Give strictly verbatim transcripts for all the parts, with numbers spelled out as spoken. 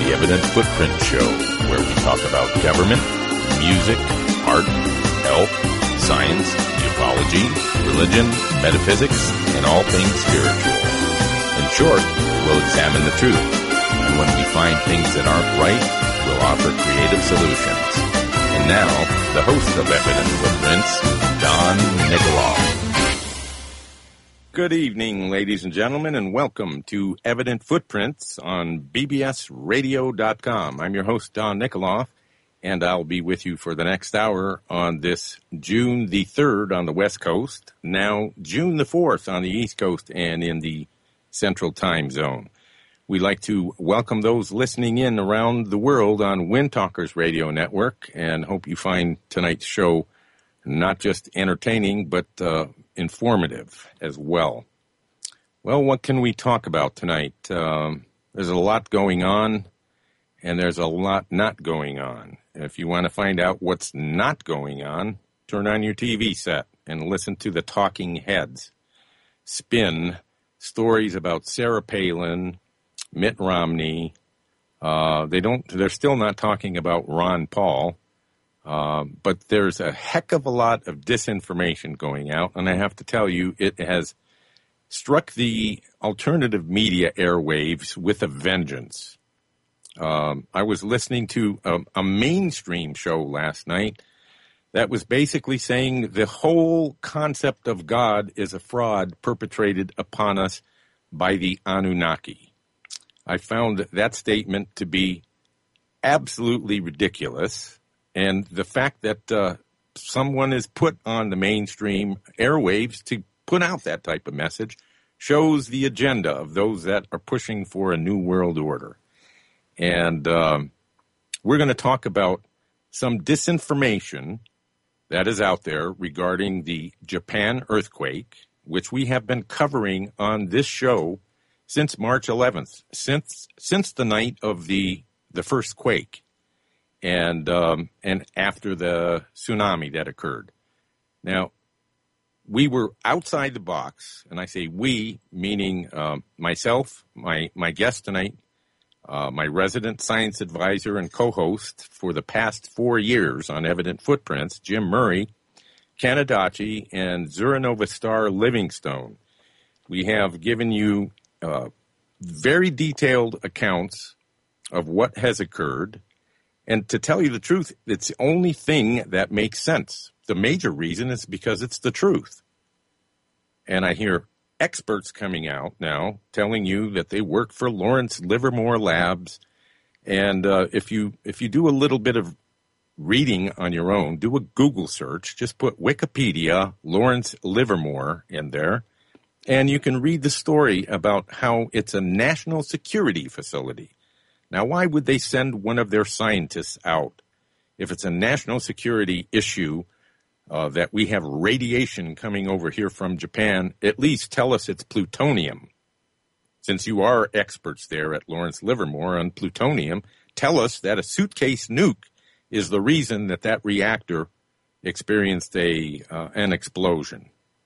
the Evident Footprint Show, where we talk about government, music, art, health, science, ufology, religion, metaphysics, and all things spiritual. In short, we'll examine the truth, and when we find things that aren't right, we'll offer creative solutions. And now, the host of Evident Footprints, Don Nikoloff. Good evening, ladies and gentlemen, and welcome to Evident Footprints on B B S radio dot com. I'm your host, Don Nikoloff, and I'll be with you for the next hour on this June the third on the West Coast, now June the fourth on the East Coast and in the Central Time Zone. We'd like to welcome those listening in around the world on Wind Talkers Radio Network, and hope you find tonight's show not just entertaining, but uh, informative as well. Well, what can we talk about tonight? Um, there's a lot going on, and there's a lot not going on. If you want to find out what's not going on, turn on your T V set and listen to the talking heads spin stories about Sarah Palin, Mitt Romney. Uh, they don't. They're still not talking about Ron Paul. Uh, but there's a heck of a lot of disinformation going out, and I have to tell you, it has struck the alternative media airwaves with a vengeance. Um, I was listening to a, a mainstream show last night that was basically saying the whole concept of God is a fraud perpetrated upon us by the Anunnaki. I found that statement to be absolutely ridiculous. And the fact that uh, someone is put on the mainstream airwaves to put out that type of message shows the agenda of those that are pushing for a new world order. And um, we're going to talk about some disinformation that is out there regarding the Japan earthquake, which we have been covering on this show since March eleventh, since since the night of the the first quake. And um, and after the tsunami that occurred. Now, we were outside the box, and I say we, meaning um, myself, my, my guest tonight, uh, my resident science advisor and co-host for the past four years on Evident Footprints, Jim Murray, Kanadachi, and Zuranova Star Livingstone. We have given you uh, very detailed accounts of what has occurred. And to tell you the truth, it's the only thing that makes sense. The major reason is because it's the truth. And I hear experts coming out now telling you that they work for Lawrence Livermore Labs. And uh, if you if you do a little bit of reading on your own, do a Google search, just put Wikipedia, Lawrence Livermore in there, and you can read the story about how it's a national security facility. Now, why would they send one of their scientists out if it's a national security issue uh, that we have radiation coming over here from Japan? At least tell us it's plutonium. Since you are experts there at Lawrence Livermore on plutonium, tell us that a suitcase nuke is the reason that that reactor experienced a uh, an explosion.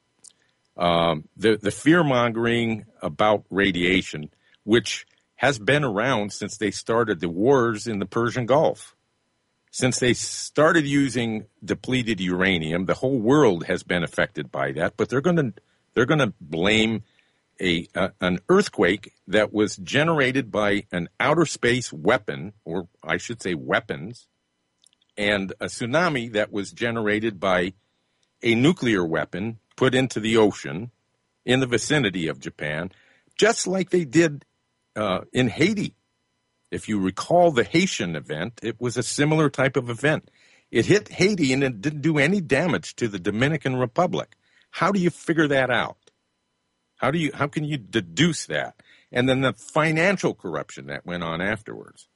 Um, the, the fear-mongering about radiation, which has been around since they started the wars in the Persian Gulf. Since they started using depleted uranium, the whole world has been affected by that. But they're going to they're going to blame a, a an earthquake that was generated by an outer space weapon, or I should say weapons, and a tsunami that was generated by a nuclear weapon put into the ocean in the vicinity of Japan, just like they did Uh, in Haiti. If you recall the Haitian event, it was a similar type of event. It hit Haiti and it didn't do any damage to the Dominican Republic. How do you figure that out? How do you, how can you deduce that? And then the financial corruption that went on afterwards.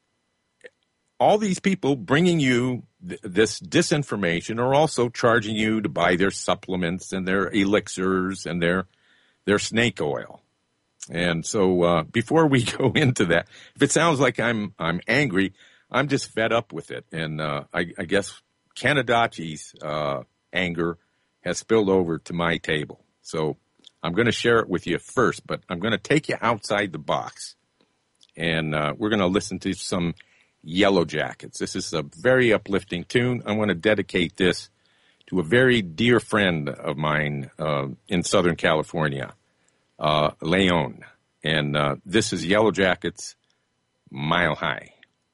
All these people bringing you th- this disinformation are also charging you to buy their supplements and their elixirs and their their snake oil. And so uh, before we go into that, if it sounds like I'm I'm angry, I'm just fed up with it. And uh, I, I guess Kanadachi's uh, anger has spilled over to my table. So I'm going to share it with you first, but I'm going to take you outside the box. and uh, we're going to listen to some Yellow Jackets. This is a very uplifting tune. I want to dedicate this to a very dear friend of mine uh, in Southern California, uh, Leon. And uh, this is Yellow Jackets, Mile High.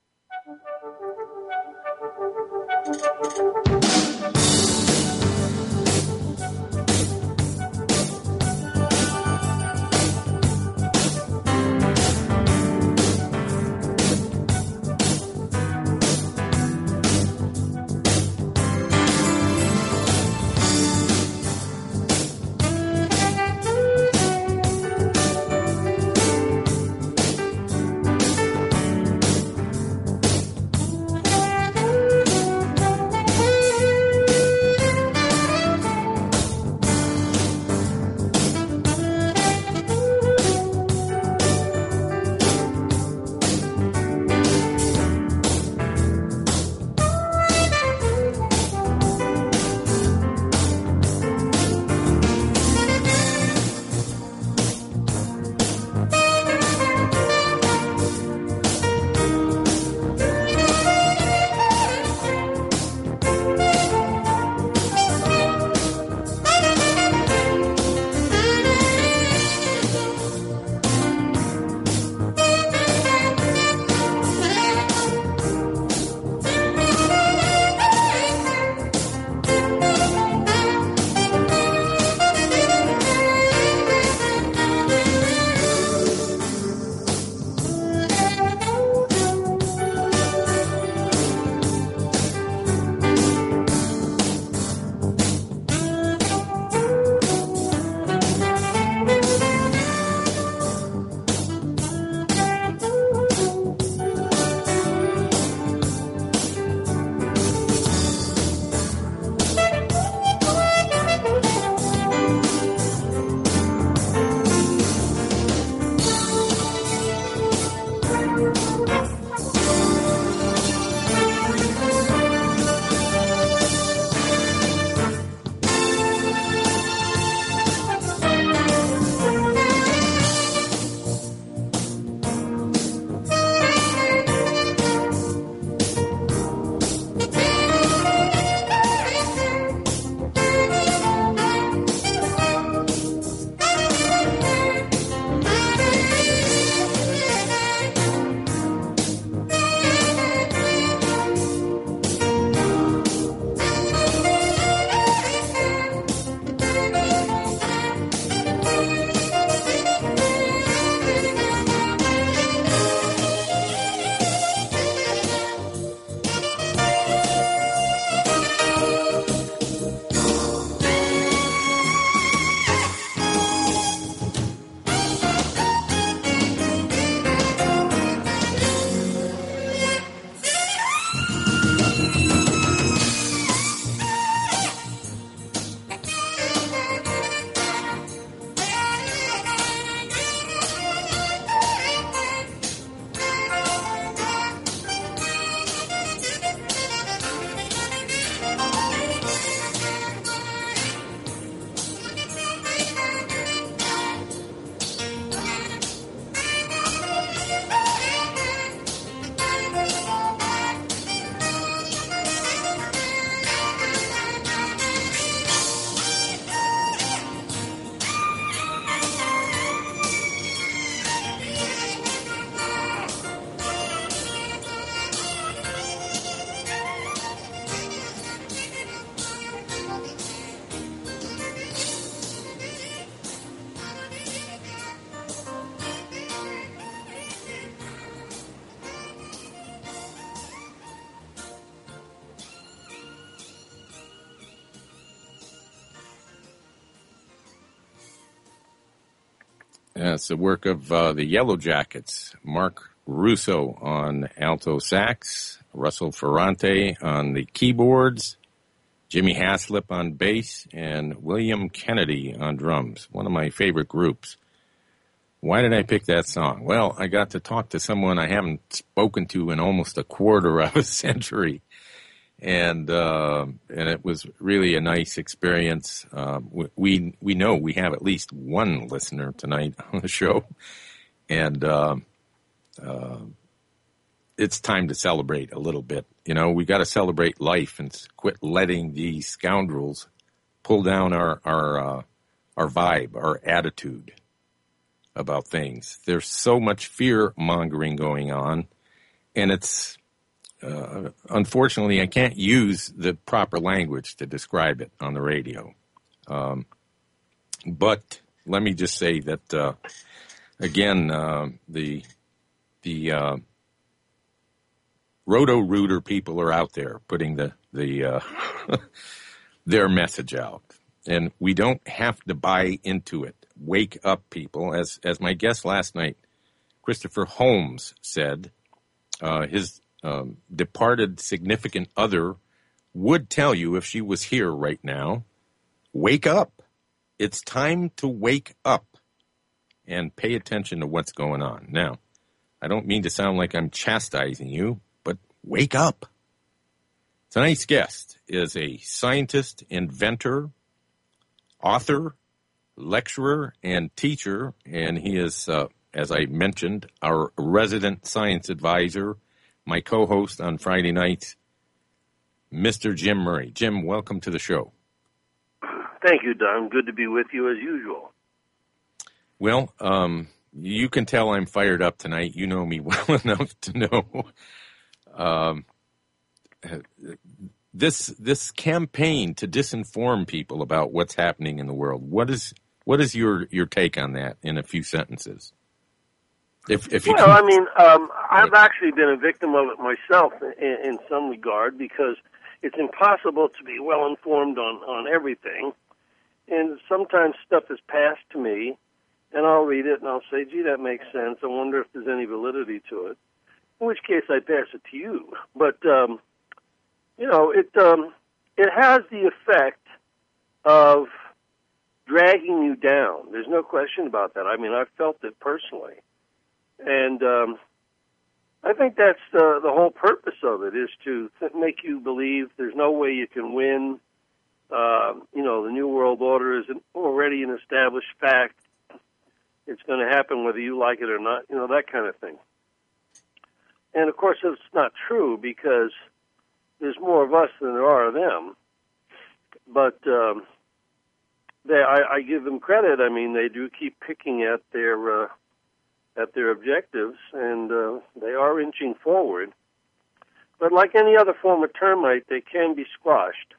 Yeah, it's the work of uh, the Yellow Jackets, Mark Russo on alto sax, Russell Ferrante on the keyboards, Jimmy Haslip on bass, and William Kennedy on drums, one of my favorite groups. Why did I pick that song? Well, I got to talk to someone I haven't spoken to in almost a quarter of a century. And uh, and it was really a nice experience. Uh, we we know we have at least one listener tonight on the show, and uh, uh, it's time to celebrate a little bit. You know, we got to celebrate life and quit letting these scoundrels pull down our our uh, our vibe, our attitude about things. There's so much fear mongering going on, and it's uh, unfortunately I can't use the proper language to describe it on the radio. Um, but let me just say that uh, again, uh, the the uh, Roto-Rooter people are out there putting the the uh, their message out, and we don't have to buy into it. Wake up, people. As as my guest last night, Christopher Holmes, said, uh, his um, departed significant other would tell you if she was here right now, wake up. It's time to wake up and pay attention to what's going on. Now, I don't mean to sound like I'm chastising you, but wake up. Tonight's guest is a scientist, inventor, author, lecturer, and teacher, and he is, uh, as I mentioned, our resident science advisor, my co-host on Friday nights, Mister Jim Murray. Jim, welcome to the show. Thank you, Don. Good to be with you as usual. Well, um, you can tell I'm fired up tonight. You know me well enough to know um, this this campaign to disinform people about what's happening in the world. What is what is your, your take on that in a few sentences? If, if you well, can... I mean, um, I've actually been a victim of it myself in, in some regard, because it's impossible to be well informed on, on everything. And sometimes stuff is passed to me, and I'll read it and I'll say, gee, that makes sense. I wonder if there's any validity to it. In which case I pass it to you. But, um, you know, it um, it has the effect of dragging you down. There's no question about that. I mean, I've felt it personally. And um, I think that's the, the whole purpose of it, is to th- make you believe there's no way you can win. Uh, you know, the New World Order is an, already an established fact. It's going to happen whether you like it or not, you know, that kind of thing. And, of course, it's not true, because there's more of us than there are of them. But um, they, I, I give them credit. I mean, they do keep picking at their uh, at their objectives, and uh, they are inching forward. But like any other form of termite, they can be squashed.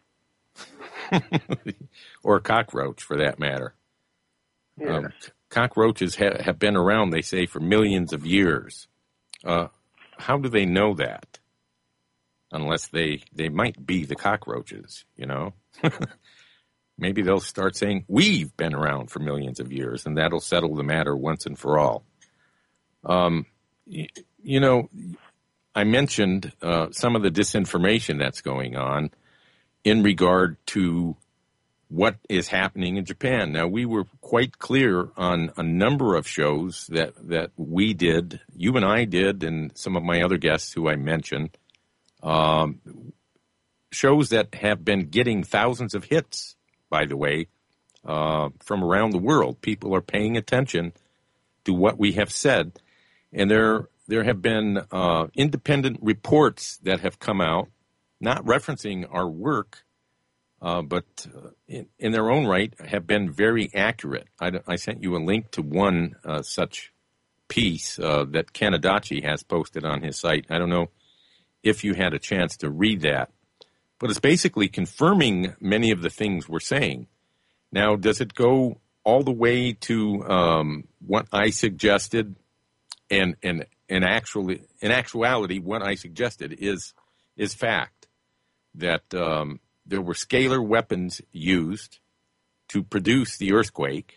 Or a cockroach, for that matter. Yes. Um, cockroaches ha- have been around, they say, for millions of years. Uh, how do they know that? Unless they, they might be the cockroaches, you know? Maybe they'll start saying, we've been around for millions of years, and that'll settle the matter once and for all. Um, you, you know, I mentioned uh, some of the disinformation that's going on in regard to what is happening in Japan. Now, we were quite clear on a number of shows that, that we did, you and I did, and some of my other guests who I mentioned, um, shows that have been getting thousands of hits, by the way, uh, from around the world. People are paying attention to what we have said. And there there have been uh, independent reports that have come out, not referencing our work, uh, but uh, in, in their own right have been very accurate. I, I sent you a link to one uh, such piece uh, that Ken Adachi has posted on his site. I don't know if you had a chance to read that, but it's basically confirming many of the things we're saying. Now, does it go all the way to um, what I suggested? And and and actually, in actuality, what I suggested is is fact, that um, there were scalar weapons used to produce the earthquake,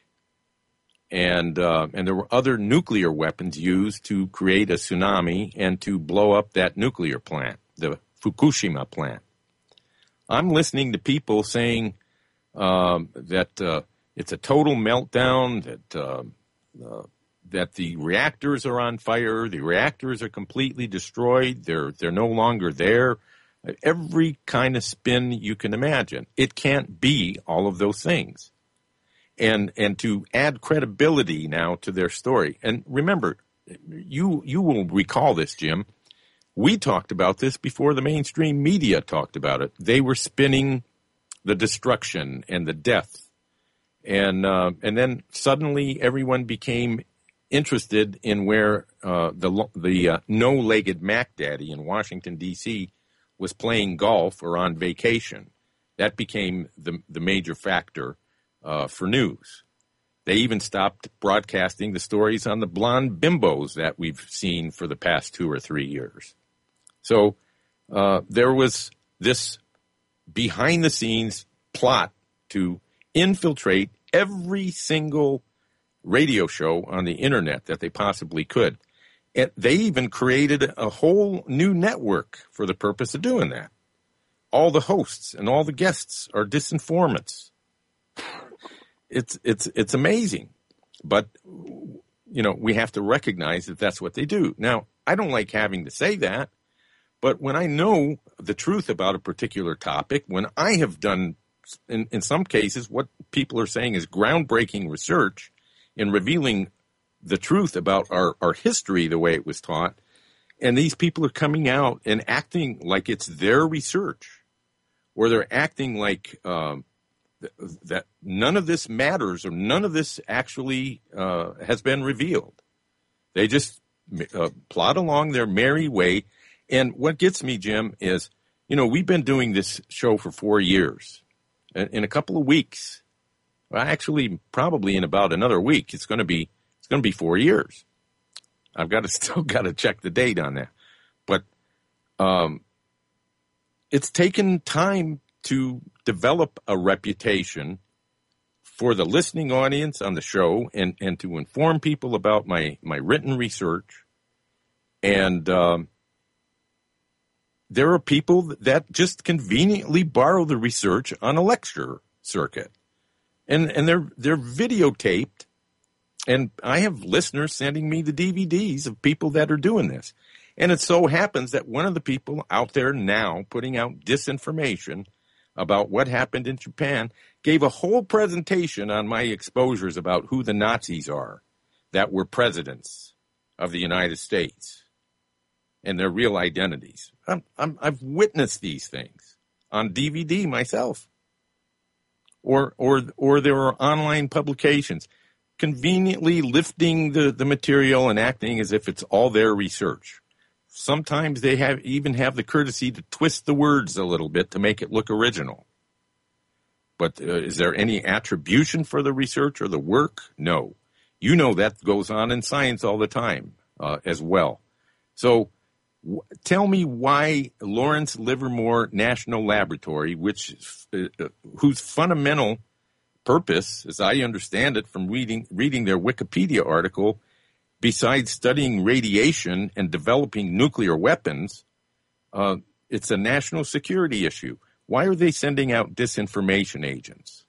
and uh, and there were other nuclear weapons used to create a tsunami and to blow up that nuclear plant, the Fukushima plant. I'm listening to people saying um, that uh, it's a total meltdown, that uh, uh, that the reactors are on fire, the reactors are completely destroyed, they're they're no longer there. Every kind of spin you can imagine. It can't be all of those things. And and to add credibility now to their story. And remember, you you will recall this, Jim. We talked about this before the mainstream media talked about it. They were spinning the destruction and the death. And uh, and then suddenly everyone became interested in where uh, the the uh, no-legged Mac Daddy in Washington, D C was playing golf or on vacation. That became the, the major factor uh, for news. They even stopped broadcasting the stories on the blonde bimbos that we've seen for the past two or three years. So uh, there was this behind-the-scenes plot to infiltrate every single radio show on the internet that they possibly could. And they even created a whole new network for the purpose of doing that. All the hosts and all the guests are disinformants. It's it's it's amazing. But, you know, we have to recognize that that's what they do. Now, I don't like having to say that, but when I know the truth about a particular topic, when I have done, in, in some cases, what people are saying is groundbreaking research in revealing the truth about our, our history the way it was taught, and these people are coming out and acting like it's their research, or they're acting like um, th- that none of this matters or none of this actually uh, has been revealed. They just uh, plod along their merry way. And what gets me, Jim, is, you know, we've been doing this show for four years. In a couple of weeks, well, actually, probably in about another week, it's going to be it's going to be four years. I've got to still got to check the date on that, but um, it's taken time to develop a reputation for the listening audience on the show, and, and to inform people about my my written research. And um, there are people that just conveniently borrow the research on a lecture circuit. And and they're they're videotaped, and I have listeners sending me the D V Ds of people that are doing this. And it so happens that one of the people out there now putting out disinformation about what happened in Japan gave a whole presentation on my exposures about who the Nazis are that were presidents of the United States and their real identities. I'm, I'm, I've witnessed these things on D V D myself. Or, or, or there are online publications conveniently lifting the, the material and acting as if it's all their research. Sometimes they have even have the courtesy to twist the words a little bit to make it look original. But uh, is there any attribution for the research or the work? No. You know that goes on in science all the time uh, as well. So w- tell me why Lawrence Livermore National Laboratory, which uh, whose fundamental purpose, as I understand it from reading reading their Wikipedia article, besides studying radiation and developing nuclear weapons, uh, it's a national security issue. Why are they sending out disinformation agents?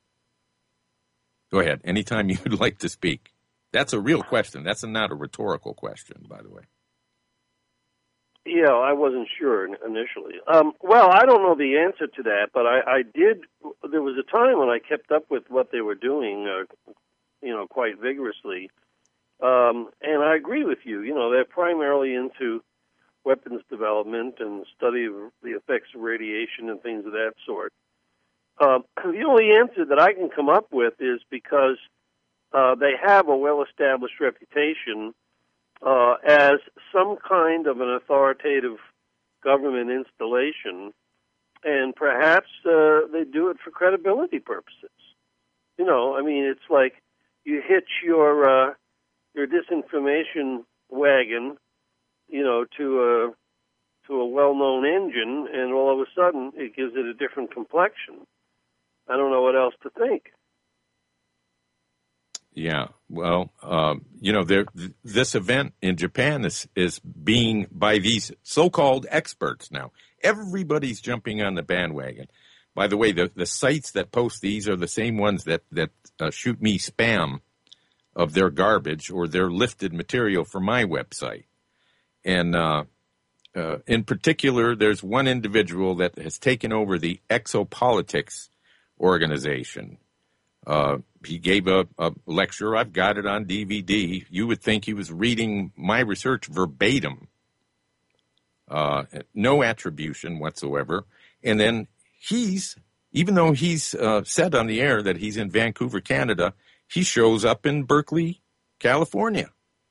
Go ahead, anytime you would like to speak. That's a real question. That's a, not a rhetorical question, by the way. Yeah, I wasn't sure initially. Um, well, I don't know the answer to that, but I, I did. There was a time when I kept up with what they were doing, uh, you know, quite vigorously. Um, and I agree with you. You know, they're primarily into weapons development and study of the effects of radiation and things of that sort. Um, the only answer that I can come up with is because uh, they have a well-established reputation uh, as some kind of an authoritative government installation, and perhaps uh, they do it for credibility purposes. You know, I mean, it's like you hitch your uh, your disinformation wagon, you know, to a to a well-known engine, and all of a sudden it gives it a different complexion. I don't know what else to think. Yeah, well, um, you know, there, th- this event in Japan is, is being, by these so-called experts now, everybody's jumping on the bandwagon. By the way, the, the sites that post these are the same ones that, that uh, shoot me spam of their garbage or their lifted material from my website. And uh, uh, in particular, there's one individual that has taken over the Exopolitics organization. Uh, he gave a, a lecture. I've got it on D V D. You would think he was reading my research verbatim. Uh, no attribution whatsoever. And then he's, even though he's uh, said on the air that he's in Vancouver, Canada, he shows up in Berkeley, California,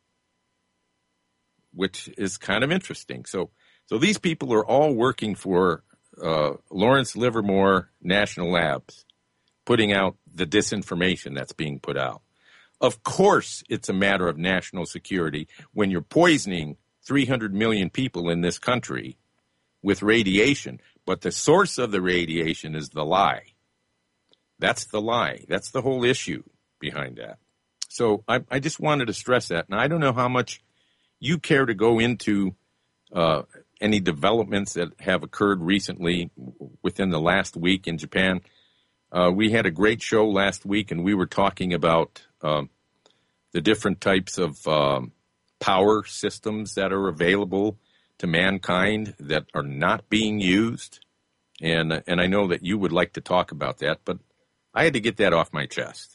which is kind of interesting. So, so these people are all working for uh, Lawrence Livermore National Labs, putting out the disinformation that's being put out. Of course, it's a matter of national security when you're poisoning three hundred million people in this country with radiation, but the source of the radiation is the lie. That's the lie. That's the whole issue behind that. So I, I just wanted to stress that. And I don't know how much you care to go into uh, any developments that have occurred recently within the last week in Japan. Uh, we had a great show last week, and we were talking about um, the different types of um, power systems that are available to mankind that are not being used. And and I know that you would like to talk about that, but I had to get that off my chest.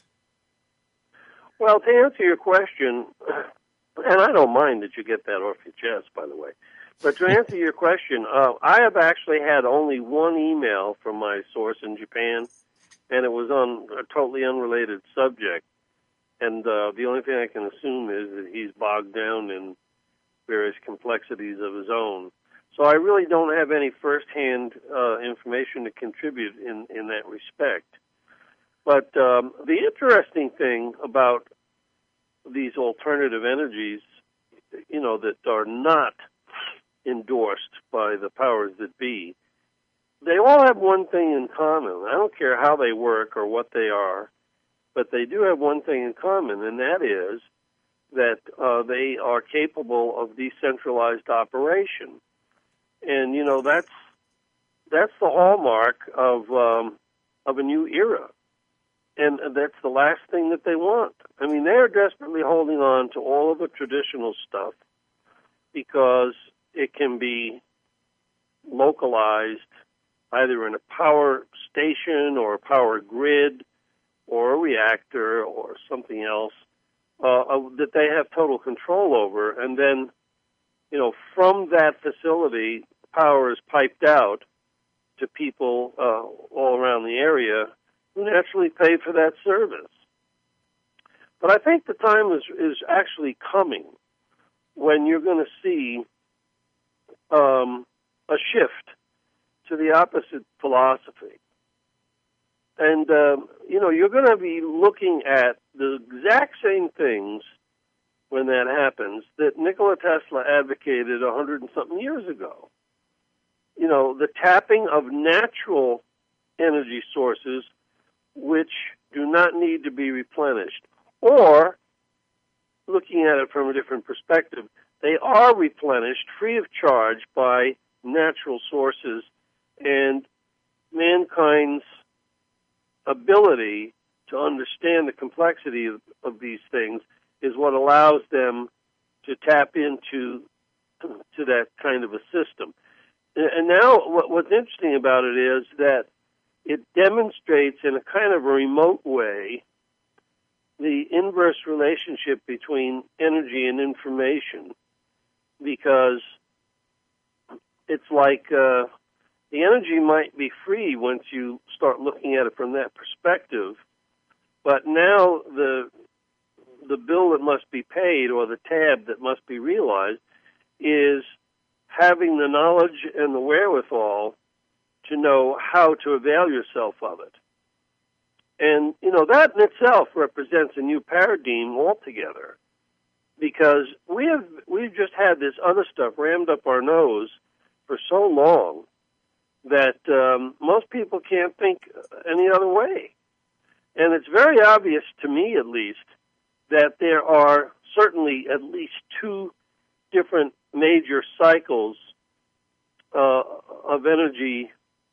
Well, to answer your question, and I don't mind that you get that off your chest, by the way, but to answer your question, uh, I have actually had only one email from my source in Japan, and it was on a totally unrelated subject. And uh, the only thing I can assume is that he's bogged down in various complexities of his own. So I really don't have any firsthand uh, information to contribute in, in that respect. But um, the interesting thing about these alternative energies, you know, that are not endorsed by the powers that be, they all have one thing in common. I don't care how they work or what they are, but they do have one thing in common, and that is that uh, they are capable of decentralized operation. And, you know, that's that's the hallmark of um, of a new era. And that's the last thing that they want. I mean, they're desperately holding on to all of the traditional stuff because it can be localized either in a power station or a power grid or a reactor or something else uh, that they have total control over. And then, you know, from that facility, power is piped out to people uh, all around the area who naturally pay for that service. But I think the time is, is actually coming when you're going to see um, a shift to the opposite philosophy. And, um, you know, you're going to be looking at the exact same things when that happens that Nikola Tesla advocated a hundred and something years ago. You know, the tapping of natural energy sources which do not need to be replenished. Or, looking at it from a different perspective, they are replenished free of charge by natural sources, and mankind's ability to understand the complexity of, of these things is what allows them to tap into to that kind of a system. And now what, what's interesting about it is that it demonstrates in a kind of a remote way the inverse relationship between energy and information, because it's like uh, the energy might be free once you start looking at it from that perspective, but now the the bill that must be paid or the tab that must be realized is having the knowledge and the wherewithal to know how to avail yourself of it. And, you know, that in itself represents a new paradigm altogether, because we have, we've just had this other stuff rammed up our nose for so long that um, most people can't think any other way. And it's very obvious, to me at least, that there are certainly at least two different major cycles uh, of energy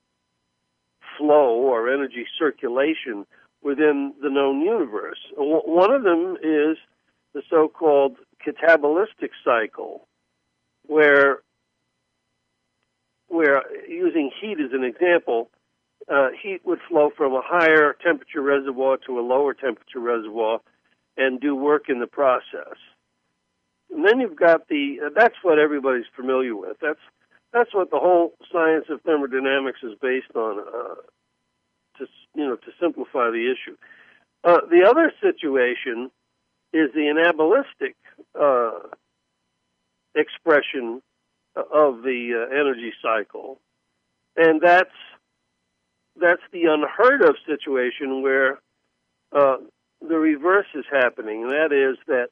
flow or energy circulation within the known universe. One of them is the so-called catabalistic cycle, where, where using heat as an example, uh, heat would flow from a higher temperature reservoir to a lower temperature reservoir and do work in the process. And then you've got the, uh, that's what everybody's familiar with. That's that's what the whole science of thermodynamics is based on, uh, to, you know, to simplify the issue. Uh, the other situation is the anabolistic uh, expression of the uh, energy cycle. And that's that's the unheard of situation where uh, the reverse is happening, and that is that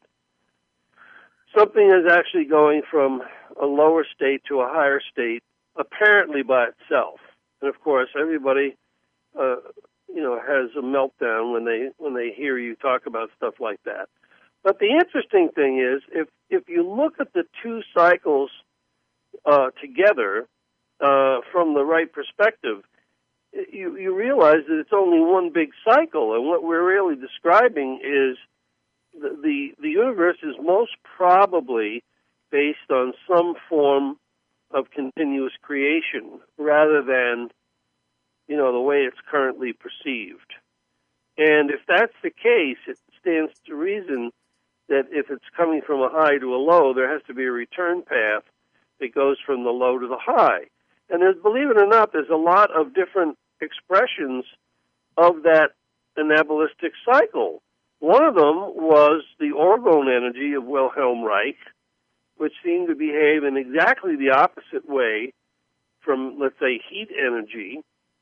something is actually going from a lower state to a higher state, apparently by itself. And of course, everybody, uh, you know, has a meltdown when they when they hear you talk about stuff like that. But the interesting thing is, if if you look at the two cycles uh, together uh, from the right perspective, you you realize that it's only one big cycle, and what we're really describing is the the, the universe is most probably based on some form of continuous creation rather than, you know, the way it's currently perceived. And if that's the case, it stands to reason that if it's coming from a high to a low, there has to be a return path that goes from the low to the high. And there's, believe it or not, there's a lot of different expressions of that anabolistic cycle. One of them was the orgone energy of Wilhelm Reich, which seemed to behave in exactly the opposite way from, let's say, heat energy.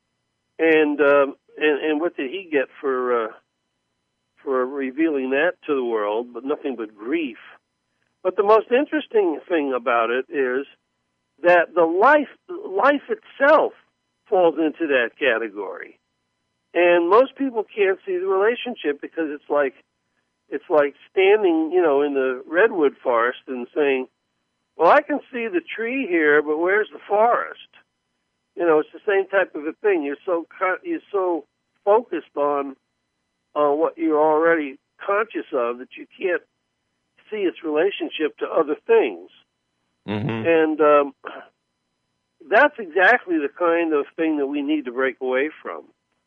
And um, and, and what did he get for uh, for revealing that to the world? But nothing but grief. But the most interesting thing about it is that the life life itself falls into that category, and most people can't see the relationship because it's like it's like standing, you know, in the redwood forest and saying, "Well, I can see the tree here, but where's the forest?" You know, it's the same type of a thing. You're so you're so focused on on what you're already conscious of that you can't see its relationship to other things. Mm-hmm. And um, that's exactly the kind of thing that we need to break away from.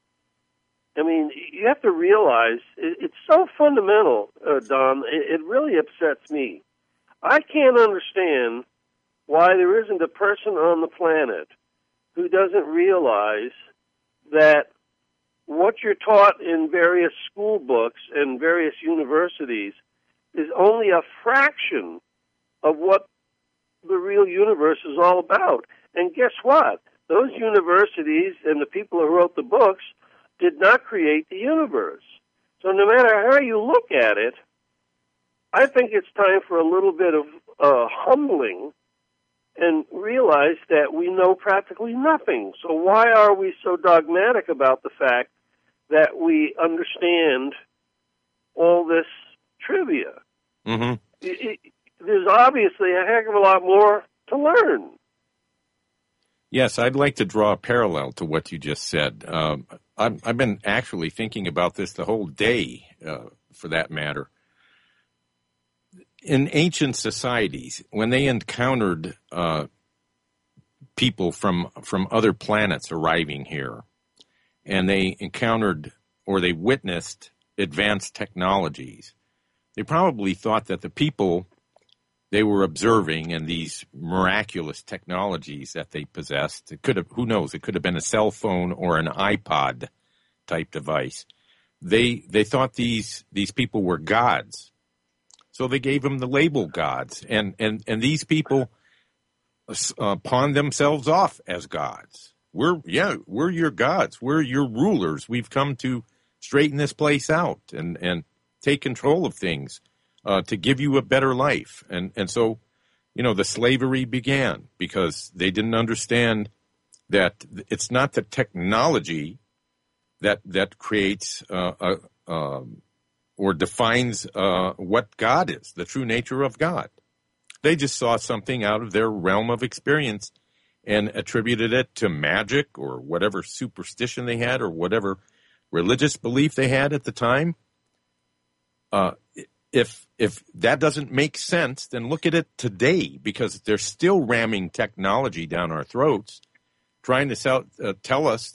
I mean, you have to realize it, it's so fundamental, uh, Don. It, it really upsets me. I can't understand why there isn't a person on the planet who doesn't realize that what you're taught in various school books and various universities is only a fraction of what the real universe is all about. And guess what? Those universities and the people who wrote the books did not create the universe. So no matter how you look at it, I think it's time for a little bit of uh, humbling and realize that we know practically nothing. So why are we so dogmatic about the fact that we understand all this trivia? Mm-hmm. It, it, there's obviously a heck of a lot more to learn. Yes, I'd like to draw a parallel to what you just said. Um, I've, I've been actually thinking about this the whole day, uh, for that matter. In ancient societies, when they encountered uh, people from from other planets arriving here, and they encountered or they witnessed advanced technologies, they probably thought that the people they were observing and these miraculous technologies that they possessed, it could have, who knows, it could have been a cell phone or an iPod type device. They they thought these these people were gods. So they gave them the label gods, and, and, and these people uh, pawned themselves off as gods. We're, yeah, we're your gods. We're your rulers. We've come to straighten this place out and, and take control of things uh, to give you a better life. And, and so, you know, the slavery began because they didn't understand that it's not the technology that, that creates uh, a, um, or defines uh, what God is, the true nature of God. They just saw something out of their realm of experience and attributed it to magic or whatever superstition they had or whatever religious belief they had at the time. Uh, if if that doesn't make sense, then look at it today, because they're still ramming technology down our throats, trying to sell, uh, tell us that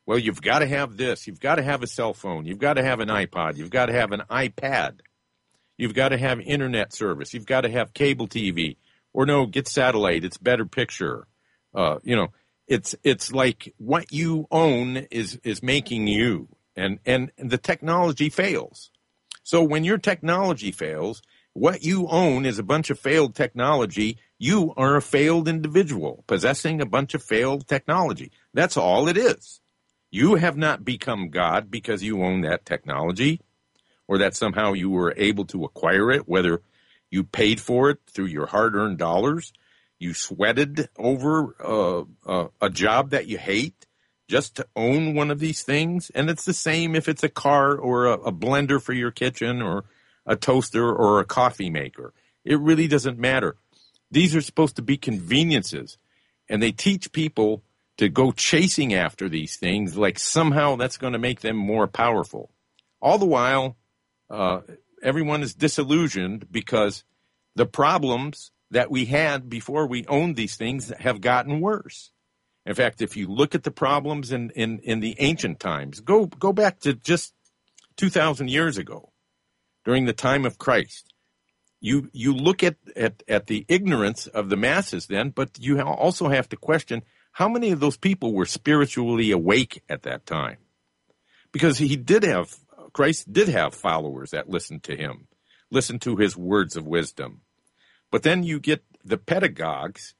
Well, you've got to have this. You've got to have a cell phone. You've got to have an iPod. You've got to have an iPad. You've got to have internet service. You've got to have cable T V. Or no, get satellite. It's better picture. Uh, you know, it's it's like what you own is is making you, and and the technology fails. So when your technology fails, what you own is a bunch of failed technology. You are a failed individual possessing a bunch of failed technology. That's all it is. You have not become God because you own that technology, or that somehow you were able to acquire it, whether you paid for it through your hard-earned dollars, you sweated over uh, uh, a job that you hate just to own one of these things. And it's the same if it's a car or a, a blender for your kitchen or a toaster or a coffee maker. It really doesn't matter. These are supposed to be conveniences, and they teach people to go chasing after these things like somehow that's going to make them more powerful. All the while, uh, everyone is disillusioned because the problems that we had before we owned these things have gotten worse. In fact, if you look at the problems in, in, in the ancient times, go go back to just two thousand years ago, during the time of Christ. You you look at, at, at the ignorance of the masses then, but you also have to question how many of those people were spiritually awake at that time. Because he did have, Christ did have followers that listened to him, listened to his words of wisdom. But then you get the pedagogues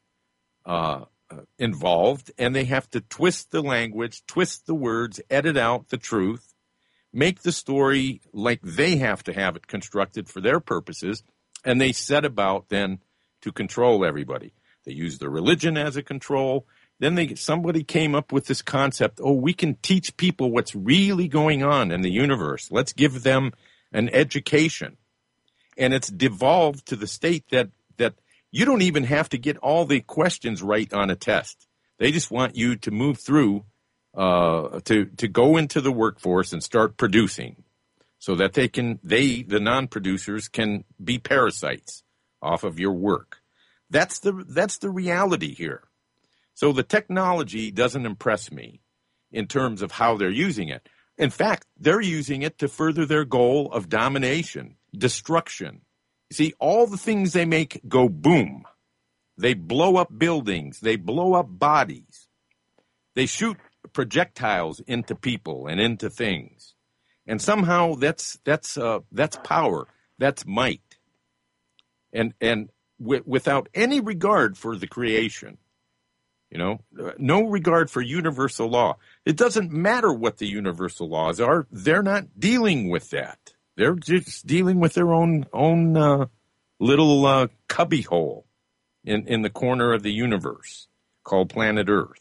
uh, involved, and they have to twist the language, twist the words, edit out the truth, make the story like they have to have it constructed for their purposes, and they set about then to control everybody. They use the religion as a control. Then they somebody came up with this concept, oh, we can teach people what's really going on in the universe. Let's give them an education. And it's devolved to the state that, that you don't even have to get all the questions right on a test. They just want you to move through, uh, to, to go into the workforce and start producing so that they can, they, the non-producers, can be parasites off of your work. That's the, that's the reality here. So the technology doesn't impress me in terms of how they're using it. In fact, they're using it to further their goal of domination, destruction. You see, all the things they make go boom. They blow up buildings. They blow up bodies. They shoot projectiles into people and into things. And somehow that's that's uh, that's power. That's might. And and w- without any regard for the creation. You know, no regard for universal law. It doesn't matter what the universal laws are. They're not dealing with that. They're just dealing with their own own uh, little uh, cubbyhole in, in the corner of the universe called planet Earth.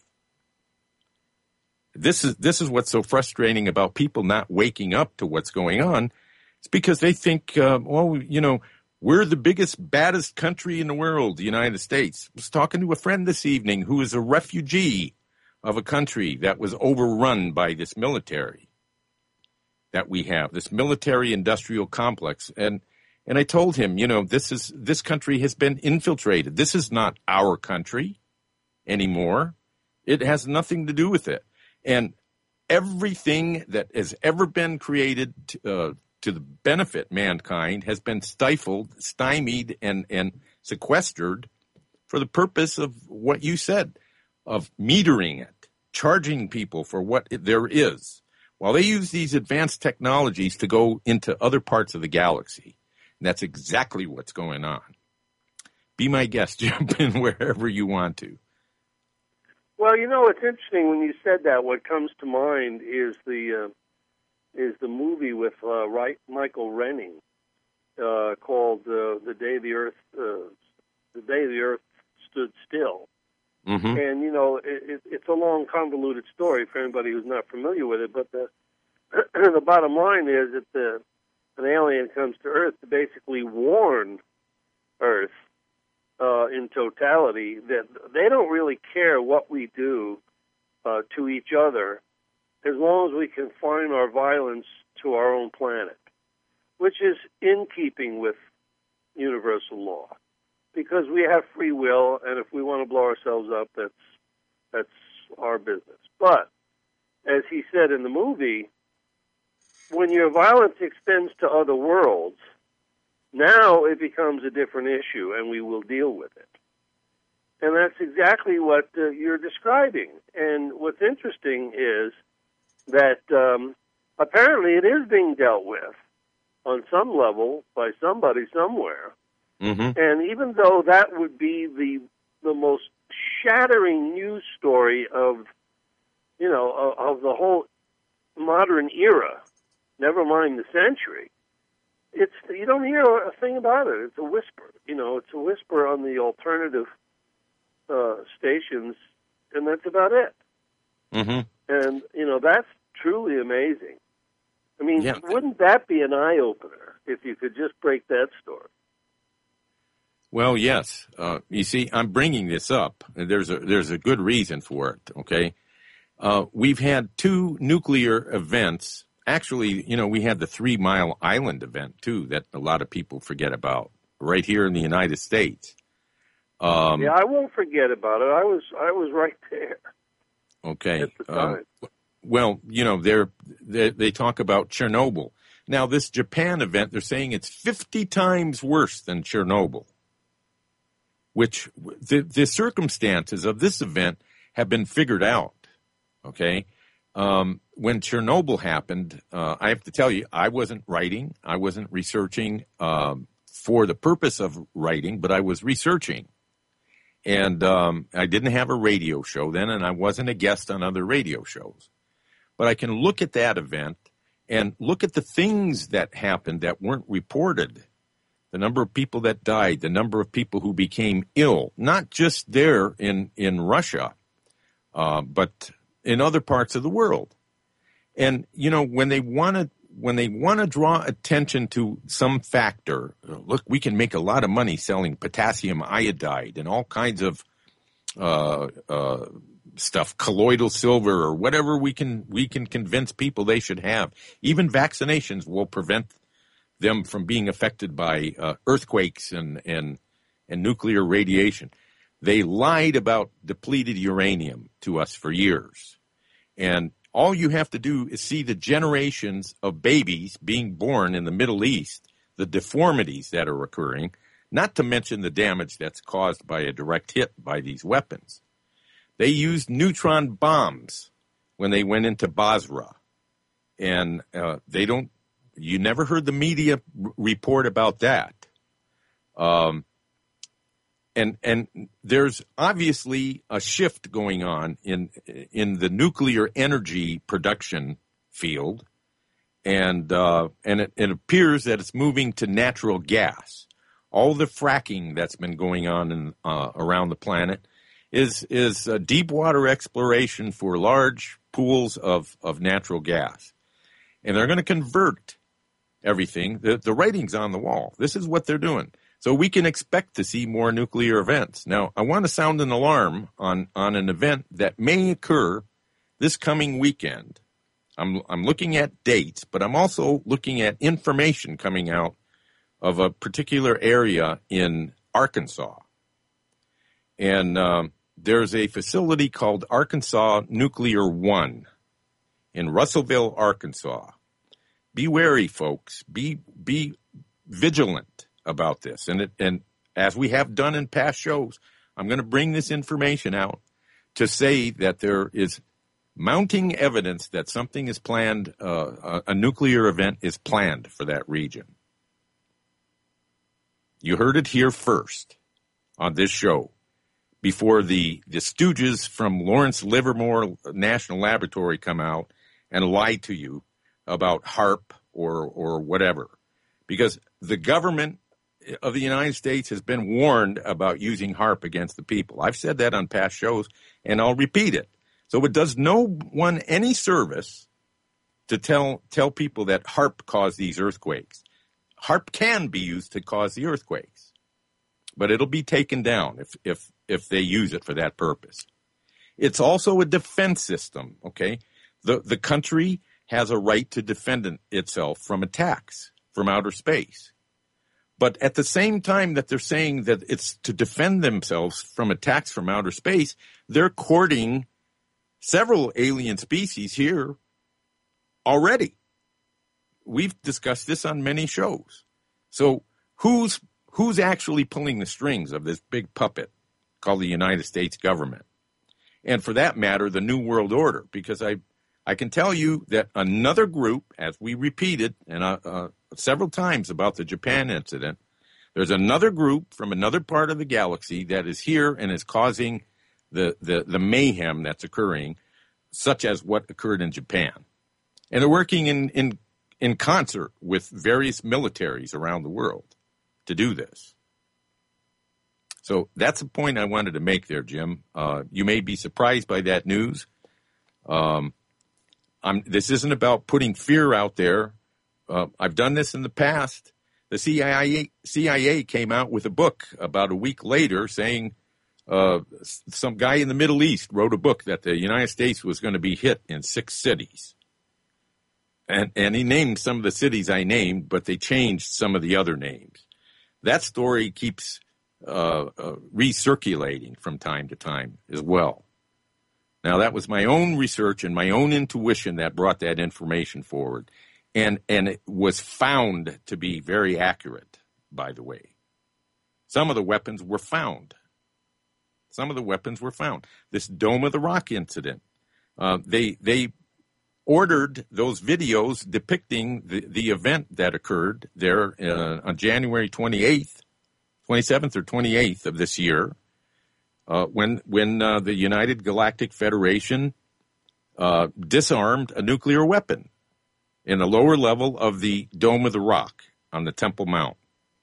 This is this is what's so frustrating about people not waking up to what's going on. It's because they think, uh, well, you know, we're the biggest, baddest country in the world, the United States. I was talking to a friend this evening who is a refugee of a country that was overrun by this military that we have, this military-industrial complex. And and I told him, you know, this is this country has been infiltrated. This is not our country anymore. It has nothing to do with it. And everything that has ever been created uh, to the benefit mankind has been stifled, stymied, and, and sequestered for the purpose of what you said, of metering it, charging people for what it, there is, while they use these advanced technologies to go into other parts of the galaxy. And that's exactly what's going on. Be my guest, jump in wherever you want to. Well, you know, it's interesting when you said that. What comes to mind is the... Uh, is the movie with uh, right, Michael Renning uh, called uh, "The Day the Earth uh, The Day the Earth Stood Still." Mm-hmm. And you know, it, it, it's a long, convoluted story for anybody who's not familiar with it. But the the bottom line is that the, an alien comes to Earth to basically warn Earth uh, in totality that they don't really care what we do uh, to each other, as long as we confine our violence to our own planet, which is in keeping with universal law, because we have free will, and if we want to blow ourselves up, that's that's our business. But as he said in the movie, when your violence extends to other worlds, now it becomes a different issue, and we will deal with it. And that's exactly what uh, you're describing. And what's interesting is that um, apparently it is being dealt with on some level by somebody somewhere. Mm-hmm. And even though that would be the the most shattering news story of, you know, of, of the whole modern era, never mind the century, it's you don't hear a thing about it. It's a whisper. You know, it's a whisper on the alternative uh, stations, and that's about it. Mm-hmm. And, you know, that's truly amazing. I mean, yeah. wouldn't that be an eye-opener if you could just break that story? Well, yes. Uh, you see, I'm bringing this up. There's a there's a good reason for it, okay? Uh, we've had two nuclear events. Actually, you know, we had the Three Mile Island event, too, that a lot of people forget about, right here in the United States. Um, yeah, I won't forget about it. I was I was right there. Okay. At the time. Uh, well, you know, they're, they they talk about Chernobyl. Now, this Japan event, they're saying it's fifty times worse than Chernobyl, which the, the circumstances of this event have been figured out, okay? Um, when Chernobyl happened, uh, I have to tell you, I wasn't writing. I wasn't researching um, for the purpose of writing, but I was researching. And um, I didn't have a radio show then, and I wasn't a guest on other radio shows. But I can look at that event and look at the things that happened that weren't reported. The number of people that died, the number of people who became ill, not just there in, in Russia, uh, but in other parts of the world. And, you know, when they want to when they want to draw attention to some factor, look, we can make a lot of money selling potassium iodide and all kinds of uh, uh, stuff, colloidal silver or whatever we can we can convince people they should have. Even vaccinations will prevent them from being affected by uh, earthquakes and, and and nuclear radiation. They lied about depleted uranium to us for years. And all you have to do is see the generations of babies being born in the Middle East, the deformities that are occurring, not to mention the damage that's caused by a direct hit by these weapons. They used neutron bombs when they went into Basra. And uh, they don't, you never heard the media r- report about that. Um, And and there's obviously a shift going on in in the nuclear energy production field, and uh, and it, it appears that it's moving to natural gas. All the fracking that's been going on in, uh, around the planet is is uh, deep water exploration for large pools of, of natural gas, and they're going to convert everything. The the writing's on the wall. This is what they're doing. So we can expect to see more nuclear events. Now, I want to sound an alarm on, on an event that may occur this coming weekend. I'm, I'm looking at dates, but I'm also looking at information coming out of a particular area in Arkansas. And um, there's a facility called Arkansas Nuclear One in Russellville, Arkansas. Be wary, folks. Be be vigilant about this. And it, and as we have done in past shows, I'm going to bring this information out to say that there is mounting evidence that something is planned, uh, a, a nuclear event is planned for that region. You heard it here first on this show before the, the stooges from Lawrence Livermore National Laboratory come out and lie to you about HAARP or, or whatever. Because the government of the United States has been warned about using HAARP against the people. I've said that on past shows, and I'll repeat it. So it does no one any service to tell tell people that HAARP caused these earthquakes. HAARP can be used to cause the earthquakes, but it'll be taken down if if if they use it for that purpose. It's also a defense system, okay? The the country has a right to defend itself from attacks from outer space. But at the same time that they're saying that it's to defend themselves from attacks from outer space, they're courting several alien species here already. We've discussed this on many shows. So who's who's actually pulling the strings of this big puppet called the United States government? And for that matter, the New World Order, because I I can tell you that another group, as we repeated and uh, uh, several times about the Japan incident, there's another group from another part of the galaxy that is here and is causing the, the, the mayhem that's occurring, such as what occurred in Japan. And they're working in, in, in concert with various militaries around the world to do this. So that's a point I wanted to make there, Jim. Uh, you may be surprised by that news. Um, I'm, this isn't about putting fear out there. Uh, I've done this in the past. The C I A, C I A came out with a book about a week later saying uh, some guy in the Middle East wrote a book that the United States was going to be hit in six cities. And, and he named some of the cities I named, but they changed some of the other names. That story keeps uh, uh, recirculating from time to time as well. Now, that was my own research and my own intuition that brought that information forward. And and it was found to be very accurate, by the way. Some of the weapons were found. Some of the weapons were found. This Dome of the Rock incident, uh, they they ordered those videos depicting the, the event that occurred there uh, on January twenty-eighth, twenty-seventh or twenty-eighth of this year, uh, when, when uh, the United Galactic Federation uh, disarmed a nuclear weapon in the lower level of the Dome of the Rock on the Temple Mount.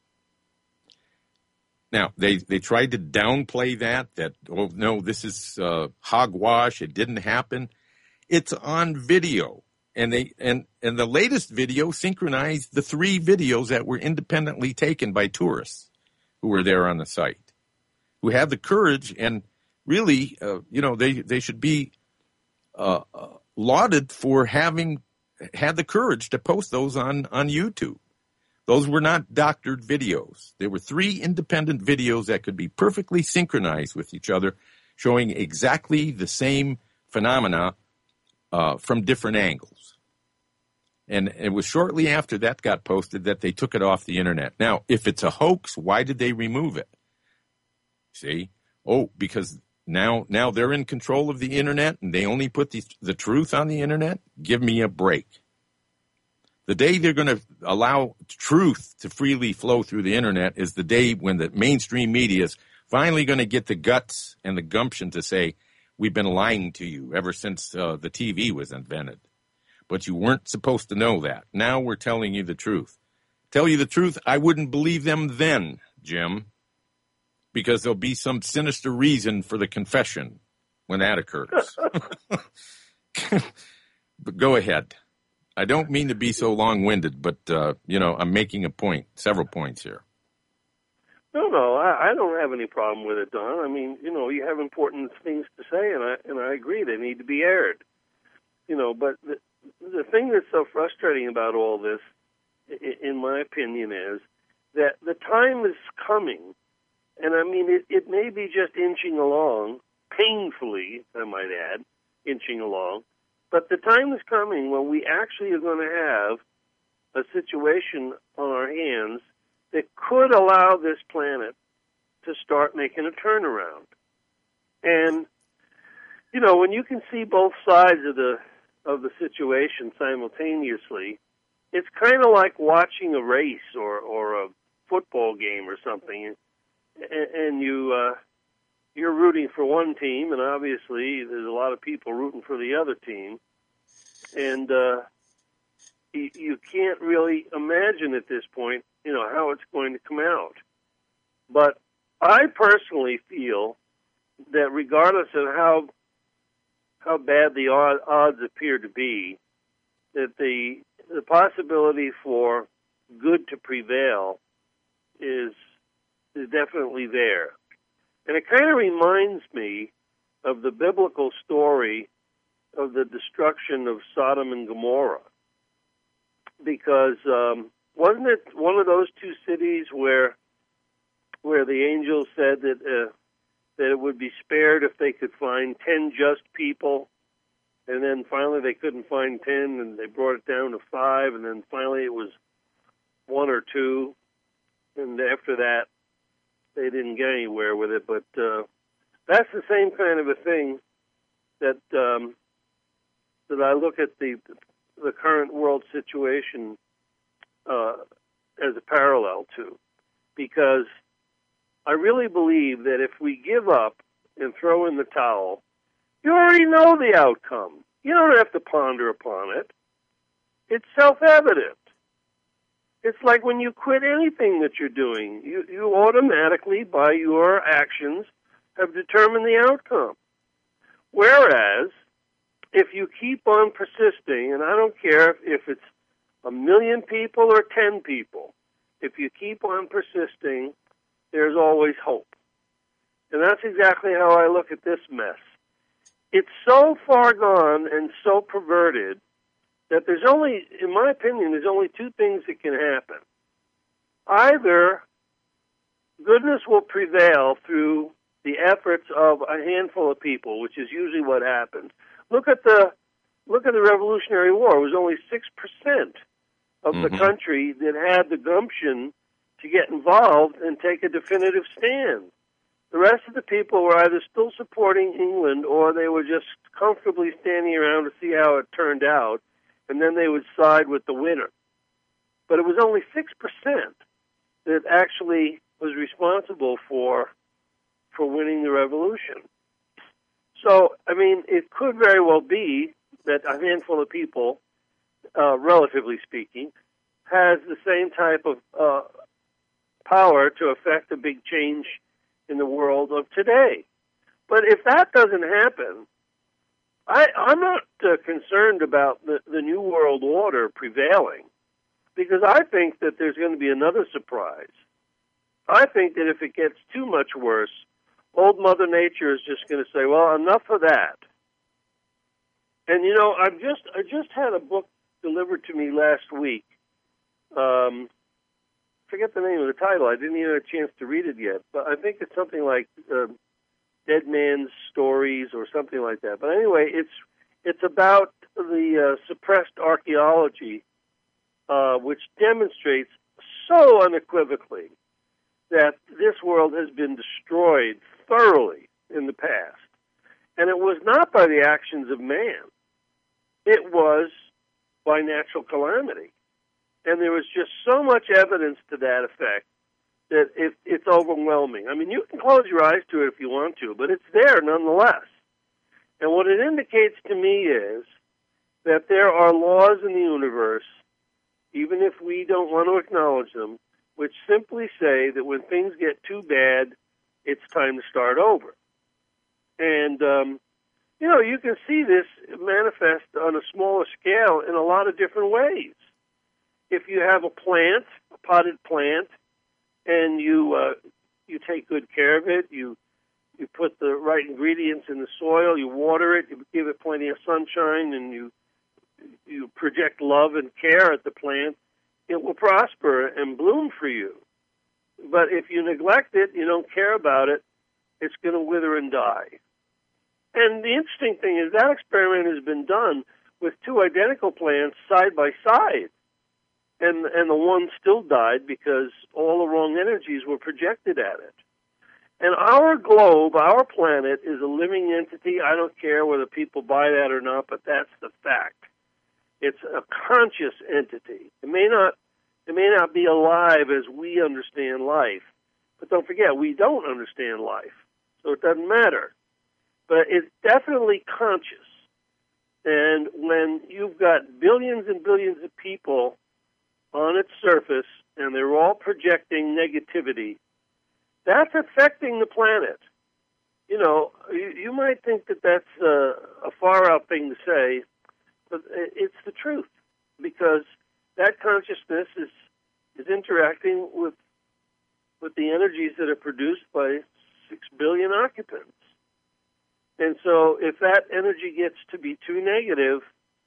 Now, they, they tried to downplay that, that, oh, no, this is uh, hogwash, it didn't happen. It's on video. And they and, and the latest video synchronized the three videos that were independently taken by tourists who were there on the site, who had the courage, and really, uh, you know, they, they should be uh, uh, lauded for having had the courage to post those on, on YouTube. Those were not doctored videos. There were three independent videos that could be perfectly synchronized with each other, showing exactly the same phenomena uh, from different angles. And it was shortly after that got posted that they took it off the internet. Now, if it's a hoax, why did they remove it? See? Oh, because Now, now they're in control of the internet and they only put the, the truth on the internet? Give me a break. The day they're going to allow truth to freely flow through the internet is the day when the mainstream media is finally going to get the guts and the gumption to say, we've been lying to you ever since uh, the T V was invented. But you weren't supposed to know that. Now we're telling you the truth. Tell you the truth, I wouldn't believe them then, Jim, because there'll be some sinister reason for the confession when that occurs. But go ahead. I don't mean to be so long-winded, but, uh, you know, I'm making a point, several points here. No, no, I, I don't have any problem with it, Don. I mean, you know, you have important things to say, and I and I agree they need to be aired. You know, but the, the thing that's so frustrating about all this, in my opinion, is that the time is coming. And, I mean, it, it may be just inching along, painfully, I might add, inching along, but the time is coming when we actually are going to have a situation on our hands that could allow this planet to start making a turnaround. And, you know, when you can see both sides of the of the situation simultaneously, it's kind of like watching a race or, or a football game or something. And you, uh, you're rooting for one team, and obviously there's a lot of people rooting for the other team. And uh, you, you can't really imagine at this point, you know, how it's going to come out. But I personally feel that regardless of how how bad the odds appear to be, that the the possibility for good to prevail is is definitely there. And it kind of reminds me of the biblical story of the destruction of Sodom and Gomorrah. Because um, wasn't it one of those two cities where where the angel said that uh, that it would be spared if they could find ten just people and then finally they couldn't find ten, and they brought it down to five, and then finally it was one or two, and after that they didn't get anywhere with it. But uh, that's the same kind of a thing that um, that I look at the the current world situation uh, as a parallel to, because I really believe that if we give up and throw in the towel, you already know the outcome. You don't have to ponder upon it. It's self-evident. It's like when you quit anything that you're doing, you, you automatically, by your actions, have determined the outcome. Whereas, if you keep on persisting, and I don't care if, if it's a million people or ten people, if you keep on persisting, there's always hope. And that's exactly how I look at this mess. It's so far gone and so perverted that there's only, in my opinion, there's only two things that can happen. Either goodness will prevail through the efforts of a handful of people, which is usually what happens. Look at the look at the Revolutionary War. It was only six percent of mm-hmm. the country that had the gumption to get involved and take a definitive stand. The rest of the people were either still supporting England or they were just comfortably standing around to see how it turned out, and then they would side with the winner. But it was only six percent that actually was responsible for for winning the revolution. So, I mean, it could very well be that a handful of people, uh, relatively speaking, has the same type of uh, power to affect a big change in the world of today. But if that doesn't happen, I, I'm not uh, concerned about the, the New World Order prevailing, because I think that there's going to be another surprise. I think that if it gets too much worse, old Mother Nature is just going to say, well, enough of that. And, you know, I've just I just had a book delivered to me last week. Um, forget the name of the title. I didn't even have a chance to read it yet. But I think it's something like uh, Dead Man's Stories or something like that. But anyway, it's it's about the uh, suppressed archaeology, uh, which demonstrates so unequivocally that this world has been destroyed thoroughly in the past. And it was not by the actions of man. It was by natural calamity. And there was just so much evidence to that effect that it, it's overwhelming. I mean, you can close your eyes to it if you want to, but it's there nonetheless. And what it indicates to me is that there are laws in the universe, even if we don't want to acknowledge them, which simply say that when things get too bad, it's time to start over. And, um, you know, you can see this manifest on a smaller scale in a lot of different ways. If you have a plant, a potted plant, and you uh, you take good care of it, you you put the right ingredients in the soil, you water it, you give it plenty of sunshine, and you you project love and care at the plant, it will prosper and bloom for you. But if you neglect it, you don't care about it, it's going to wither and die. And the interesting thing is that experiment has been done with two identical plants side by side. And and the one still died because all the wrong energies were projected at it. And our globe, our planet, is a living entity. I don't care whether people buy that or not, but that's the fact. It's a conscious entity. It may not it may not be alive as we understand life, but don't forget, we don't understand life, so it doesn't matter. But it's definitely conscious. And when you've got billions and billions of people on its surface, and they're all projecting negativity, that's affecting the planet. You know, you, you might think that that's uh, a far-out thing to say, but it's the truth, because that consciousness is is interacting with with the energies that are produced by six billion occupants. And so if that energy gets to be too negative,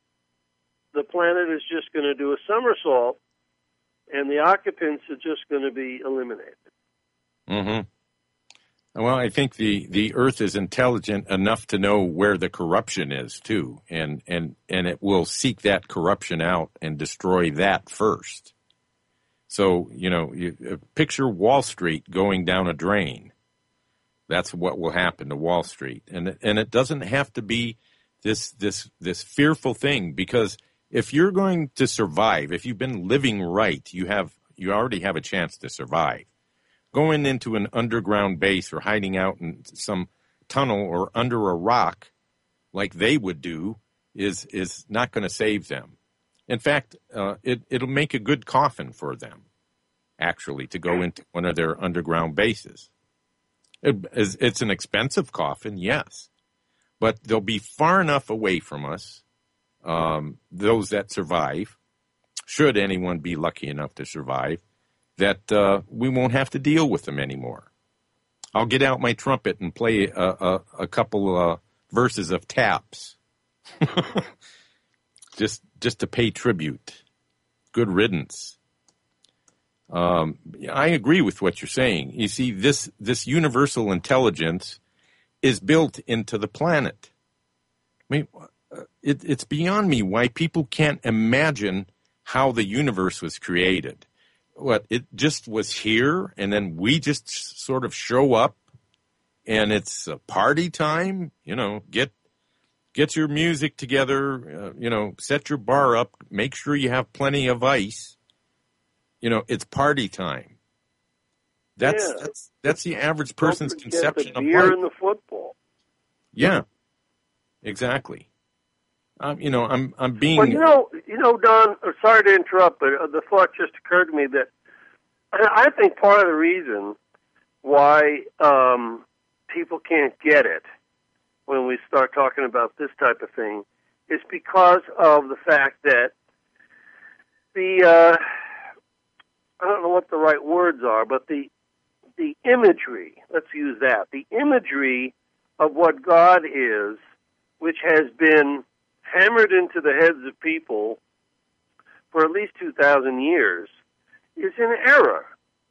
the planet is just going to do a somersault, and the occupants are just going to be eliminated. Mm-hmm. Well, I think the, the Earth is intelligent enough to know where the corruption is, too, and, and, and it will seek that corruption out and destroy that first. So, you know, you, uh, picture Wall Street going down a drain. That's what will happen to Wall Street. And, and it doesn't have to be this, this, this fearful thing, because if you're going to survive, if you've been living right, you have, you already have a chance to survive. Going into an underground base or hiding out in some tunnel or under a rock like they would do is is not going to save them. In fact, uh, it, it'll make a good coffin for them, actually, to go into one of their underground bases. It, it's an expensive coffin, yes, but they'll be far enough away from us, um, those that survive, should anyone be lucky enough to survive, that uh, we won't have to deal with them anymore. I'll get out my trumpet and play a, a, a couple uh, verses of taps, just just to pay tribute. Good riddance. Um, I agree with what you're saying. You see, this this universal intelligence is built into the planet. I mean, it, it's beyond me why people can't imagine how the universe was created. What, it just was here, and then we just sort of show up, and it's a party time. You know, get get your music together. Uh, you know, set your bar up. Make sure you have plenty of ice. You know, it's party time. That's yeah. that's that's the average person's Don't forget conception the of beer life. and the football. Yeah, exactly. Um, you know, I'm I'm being. Well, you know, you know, Don. Sorry to interrupt, but the thought just occurred to me that I think part of the reason why um, people can't get it when we start talking about this type of thing is because of the fact that the uh, I don't know what the right words are, but the the imagery. Let's use that. The imagery of what God is, which has been hammered into the heads of people for at least two thousand years, is in error.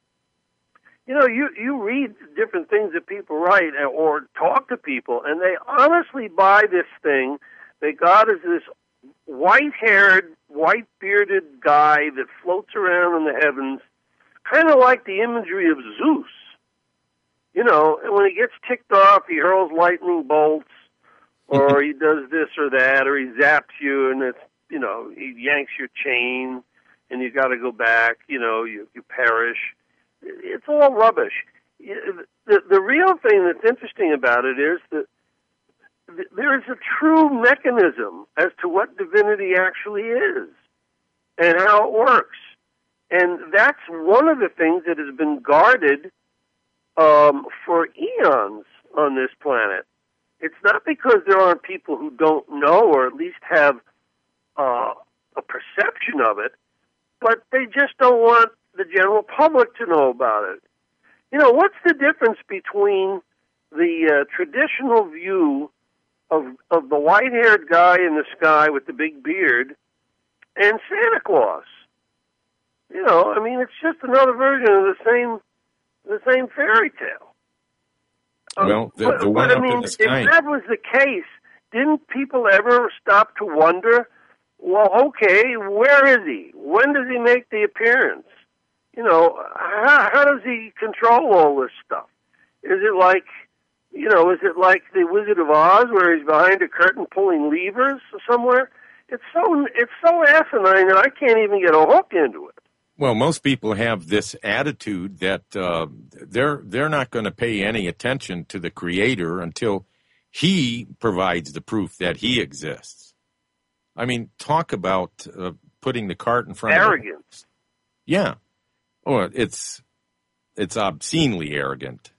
You know, you, you read different things that people write or talk to people, and they honestly buy this thing that God is this white-haired, white-bearded guy that floats around in the heavens, kind of like the imagery of Zeus. You know, and when he gets ticked off, he hurls lightning bolts, or he does this or that, or he zaps you, and it's, you know, he yanks your chain, and you got to go back, you know, you, you perish. It's all rubbish. The, the real thing that's interesting about it is that there is a true mechanism as to what divinity actually is and how it works. And that's one of the things that has been guarded um, for eons on this planet. It's not because there aren't people who don't know or at least have uh, a perception of it, but they just don't want the general public to know about it. You know, what's the difference between the uh, traditional view of of the white-haired guy in the sky with the big beard and Santa Claus? You know, I mean, it's just another version of the same the same fairy tale. Well, the, but, the one but, up I mean, in the sky. if that was the case, didn't people ever stop to wonder, well, okay, where is he? When does he make the appearance? You know, how, how does he control all this stuff? Is it like, you know, is it like the Wizard of Oz where he's behind a curtain pulling levers somewhere? It's so it's so asinine that I can't even get a hook into it. Well, most people have this attitude that uh, they're they're not going to pay any attention to the Creator until He provides the proof that He exists. I mean, talk about uh, putting the cart in front Arrogance. of the... Yeah. Oh, it's it's obscenely arrogant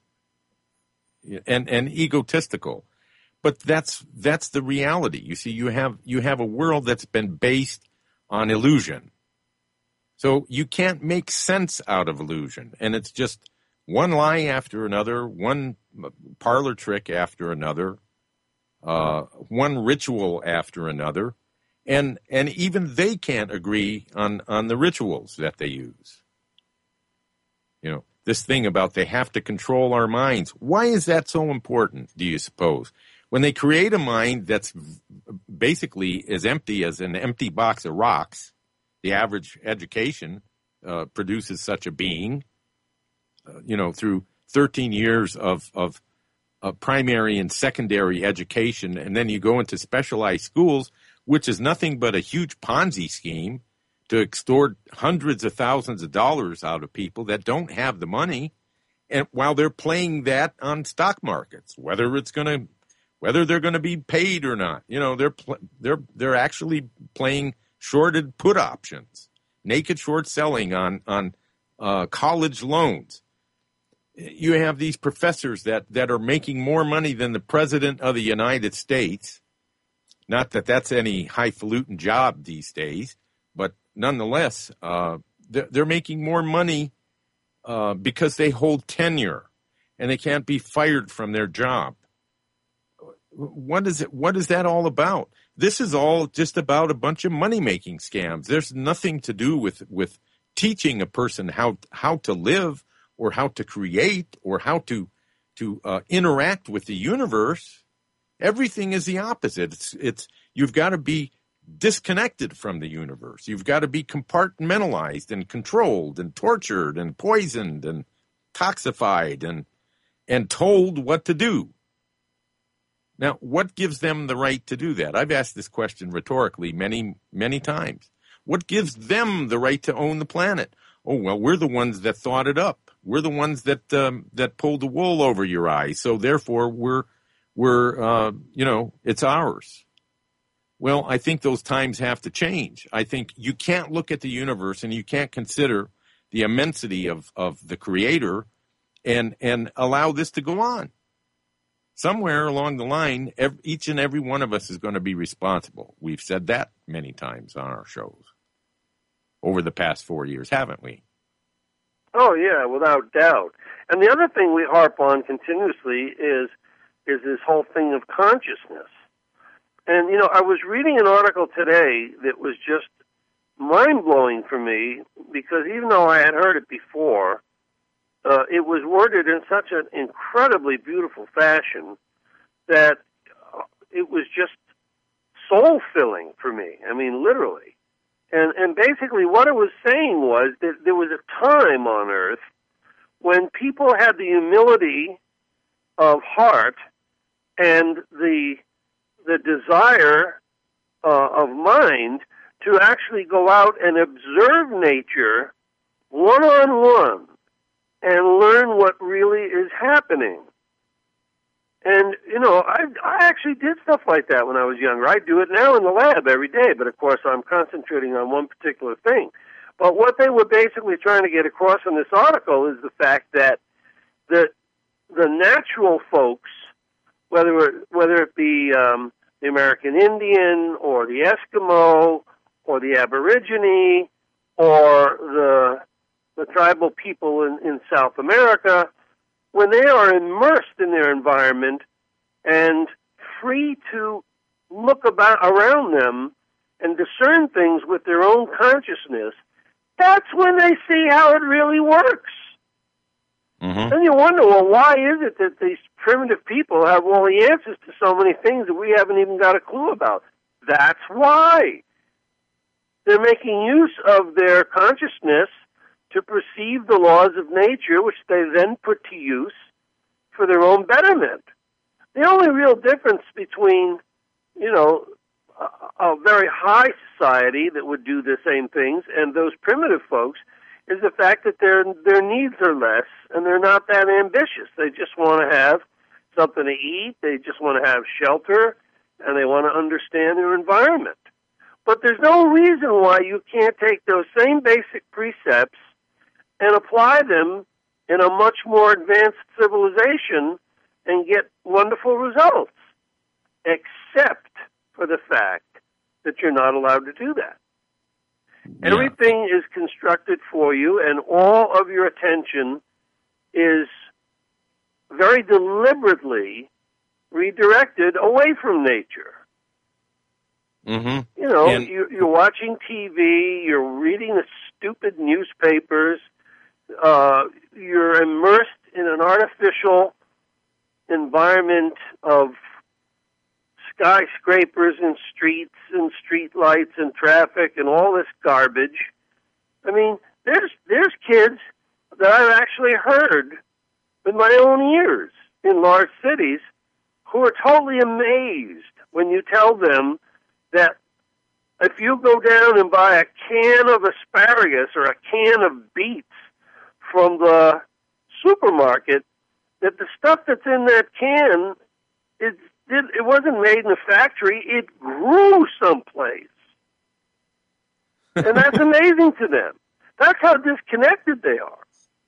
and and egotistical. But that's that's the reality. You see, you have you have a world that's been based on illusion. So you can't make sense out of illusion. And it's just one lie after another, one parlor trick after another, uh, one ritual after another. And and even they can't agree on, on the rituals that they use. You know, this thing about they have to control our minds. Why is that so important, do you suppose? When they create a mind that's basically as empty as an empty box of rocks, the average education uh, produces such a being, uh, you know, through thirteen years of, of uh, primary and secondary education, and then you go into specialized schools, which is nothing but a huge Ponzi scheme to extort hundreds of thousands of dollars out of people that don't have the money, and while they're playing that on stock markets, whether it's going to, whether they're going to be paid or not, you know, they're pl- they're they're actually playing shorted put options, naked short selling on on uh, college loans. You have these professors that, that are making more money than the president of the United States. Not that that's any highfalutin job these days, but nonetheless, uh, they're, they're making more money uh, because they hold tenure and they can't be fired from their job. What is it? What is that all about? This is all just about a bunch of money-making scams. There's nothing to do with, with teaching a person how how to live or how to create or how to to uh, interact with the universe. Everything is the opposite. It's it's you've got to be disconnected from the universe. You've got to be compartmentalized and controlled and tortured and poisoned and toxified and and told what to do. Now, what gives them the right to do that? I've asked this question rhetorically many, many times. What gives them the right to own the planet? Oh, well, we're the ones that thought it up. We're the ones that um, that pulled the wool over your eyes. So therefore, we're we're uh, you know, it's ours. Well, I think those times have to change. I think you can't look at the universe and you can't consider the immensity of, of the Creator and and allow this to go on. Somewhere along the line, every, each and every one of us is going to be responsible. We've said that many times on our shows over the past four years, haven't we? Oh, yeah, without doubt. And the other thing we harp on continuously is is this whole thing of consciousness. And, you know, I was reading an article today that was just mind-blowing for me because even though I had heard it before, uh, it was worded in such an incredibly beautiful fashion that it was just soul-filling for me. I mean, literally. And and basically what it was saying was that there was a time on Earth when people had the humility of heart and the the desire uh, of mind to actually go out and observe nature one-on-one and learn what really is happening. And, you know, I, I actually did stuff like that when I was younger. I do it now in the lab every day, but of course I'm concentrating on one particular thing. But what they were basically trying to get across in this article is the fact that the the natural folks, whether it, whether it be um, the American Indian or the Eskimo or the Aborigine or the the tribal people in, in South America, when they are immersed in their environment and free to look about around them and discern things with their own consciousness, that's when they see how it really works. Mm-hmm. Then you wonder, well, why is it that these primitive people have all the answers to so many things that we haven't even got a clue about? That's why. They're making use of their consciousness to perceive the laws of nature, which they then put to use for their own betterment. The only real difference between, you know, a, a very high society that would do the same things and those primitive folks is the fact that their their needs are less and they're not that ambitious. They just want to have something to eat, they just want to have shelter, and they want to understand their environment. But there's no reason why you can't take those same basic precepts and apply them in a much more advanced civilization and get wonderful results, except for the fact that you're not allowed to do that. Yeah. Everything is constructed for you, and all of your attention is very deliberately redirected away from nature. Mm-hmm. You know, and- you, you're watching T V, you're reading the stupid newspapers, Uh, you're environment of skyscrapers and streets and street lights and traffic and all this garbage. I mean, there's there's kids that I've actually heard with my own ears in large cities who are totally amazed when you tell them that if you go down and buy a can of asparagus or a can of beets from the supermarket, that the stuff that's in that can, it, it, it wasn't made in a factory, it grew someplace. And that's amazing to them. That's how disconnected they are.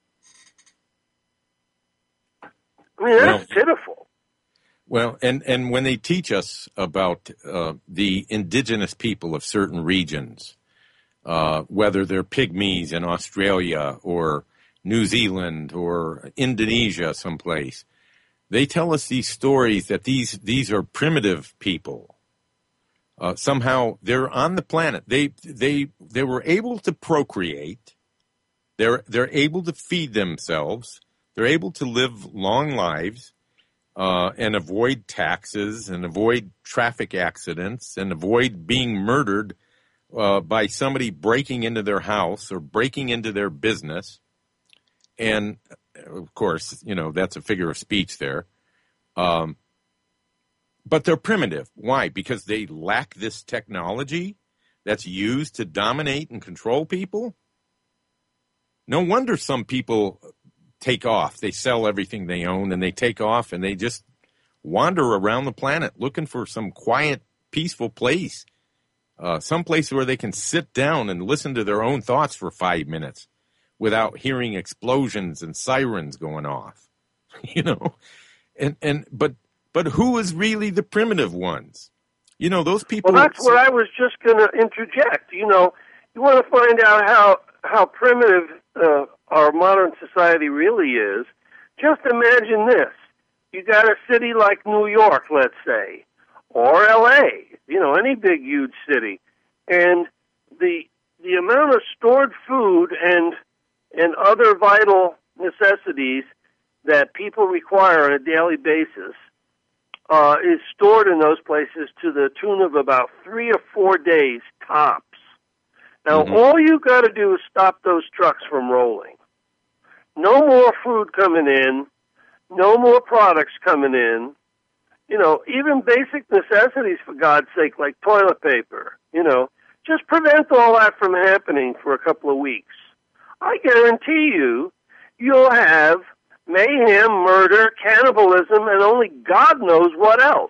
I mean, that's well, pitiful. Well, and, and when they teach us about uh, the indigenous people of certain regions, uh, whether they're pygmies in Australia or New Zealand or Indonesia someplace, they tell us these stories that these these are primitive people. Uh, somehow they're on the planet. They they they were able to procreate. They're they're able to feed themselves. They're able to live long lives uh, and avoid taxes and avoid traffic accidents and avoid being murdered uh, by somebody breaking into their house or breaking into their business. And, of course, you know, that's a figure of speech there. Um, but they're primitive. Why? Because they lack this technology that's used to dominate and control people? No wonder some people take off. They sell everything they own and they take off and they just wander around the planet looking for some quiet, peaceful place. Uh, some place where they can sit down and listen to their own thoughts for five minutes without hearing explosions and sirens going off. You know? And and but but who is really the primitive ones? You know, those people. Well, that's what I was just going to interject. You know, you want to find out how how primitive uh, our modern society really is. Just imagine this: you got a city like New York, let's say, or L A. You know, any big, huge city, and the the amount of stored food and and other vital necessities that people require on a daily basis uh, is stored in those places to the tune of about three or four days tops. Now, mm-hmm. all you got to do is stop those trucks from rolling. No more food coming in, no more products coming in. You know, even basic necessities, for God's sake, like toilet paper, you know, just prevent all that from happening for a couple of weeks. I guarantee you, you'll have mayhem, murder, cannibalism, and only God knows what else.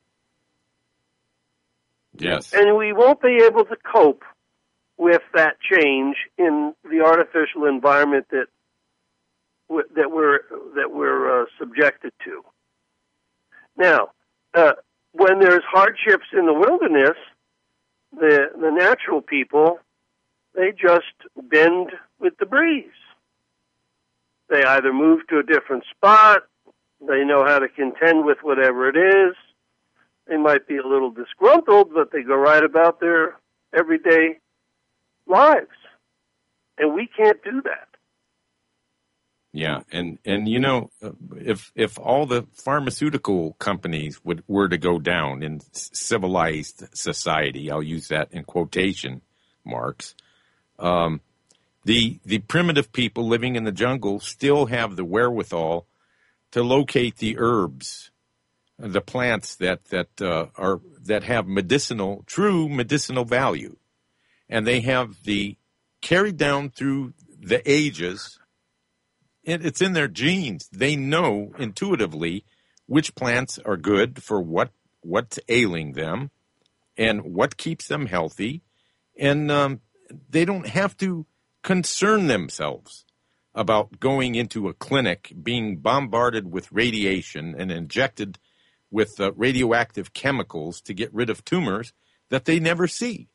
Yes. And we won't be able to cope with that change in the artificial environment that that we're that we're uh, subjected to. Now, uh, when there's hardships in the wilderness, the the natural people, they just bend with the breeze. They either move to a different spot, they know how to contend with whatever it is, they might be a little disgruntled, but they go right about their everyday lives. And we can't do that. Yeah, and, and you know, if if all the pharmaceutical companies would were to go down in civilized society, I'll use that in quotation marks, um, the the primitive people living in the jungle still have the wherewithal to locate the herbs, the plants that that uh, are that have medicinal, true medicinal value, and they have the carried down through the ages. It's in their genes. They know intuitively which plants are good for what what's ailing them and what keeps them healthy. And um, they don't have to concern themselves about going into a clinic, being bombarded with radiation and injected with uh, radioactive chemicals to get rid of tumors that they never see.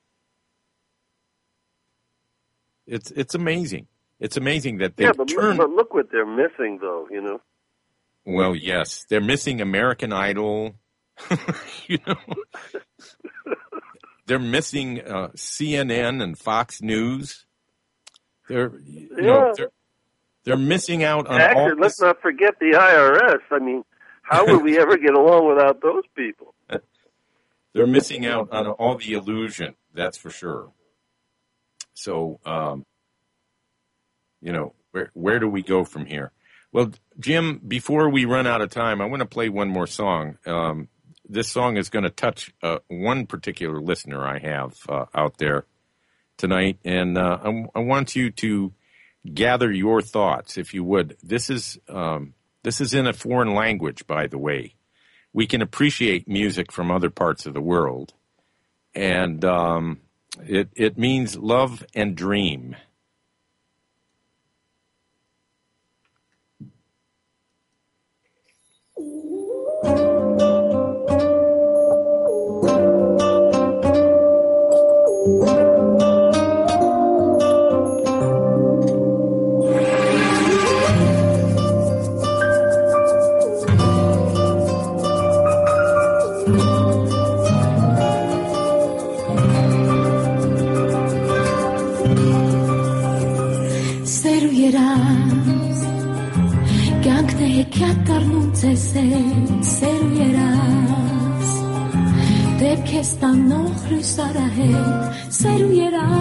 It's it's amazing. It's amazing that they yeah, but, turn. but look what they're missing, though. You know. Well, yes, they're missing American Idol. You know, they're missing uh, C N N and Fox News. They're you yeah. know they're, they're missing out on Actually, all. let's not forget the I R S. I mean, How would we ever get along without those people? They're missing out on all the illusion, that's for sure. So, um, you know, where where do we go from here? Well, Jim, before we run out of time, I want to play one more song. Um, this song is going to touch uh, one particular listener I have uh, out there tonight, and uh, I, I want you to gather your thoughts, if you would. This is um, this is in a foreign language, by the way. We can appreciate music from other parts of the world, and um, it it means love and dream. Սեր երաս դեպք ես տանող լույսարահետ սեր ու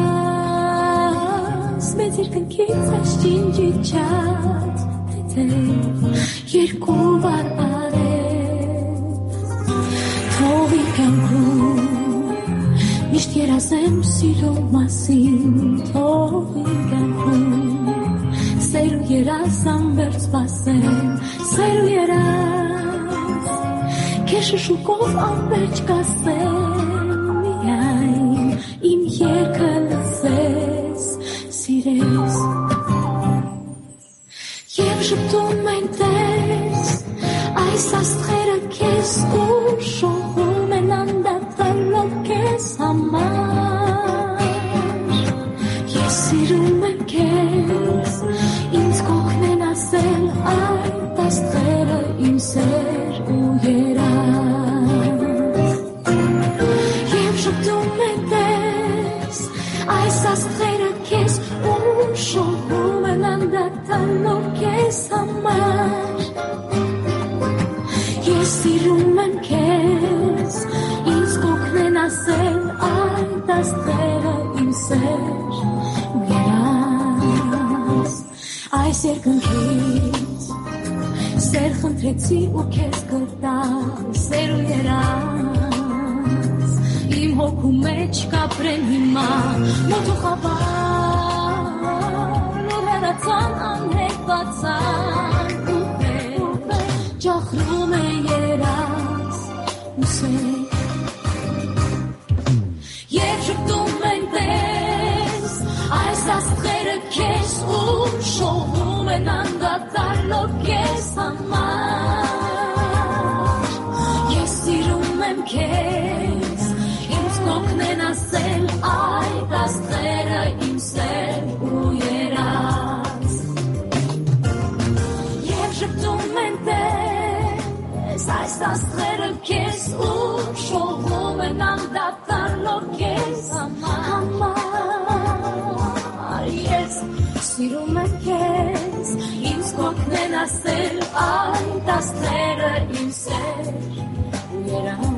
երաս մեծ երկնքից այս ջինջիջած թեթև երկու վար արև թող իմ կյանքում միշտ երազեմ սիրո մասին թող իմ կյանքում սեր ու երաս անվերջ սպասեմ սեր ու երաս քեշը շուկով անվերջ կասեմ միայն իմ երկը լսես սիրես և շպտում են տես այս աստղերը քեզ ու շողում են անդադարով քեզ համար ես սիրում եմ քեզ ինձ կողքն են ասել այդ աստղերը իմ սեր ու երաս և շպտում են տես այս աստղերը քեզ ու շողում են անդադարով քեզ համար ես սիրում եմ քեզ ինձ կողքն են ասել այդ աստղերը իմ սեր ու երաս այս երկնքից սեր խնդրեցի ու քեզ գտա սեր ու երաս իմ հոգու մեջ կապրեն հիմա մոտ ու խավար ու հեռացան անհետացան ու վեր ջախրում է երաս ու սեր և շպտում են տես այս աստղերը քեզ ու շողում են անդադարով քեզ համար ես սիրում եմ քեզ ինձ կողքն են ասել այդ աստղերը իմ սեր ու երաս և շպտում են տես այս աստղերը քեզ ու շողում են անդադարով քեզ համար ես սիրում եմ քեզ ինձ կողքն են ասել այդ աստղերը իմ սեր ու երաս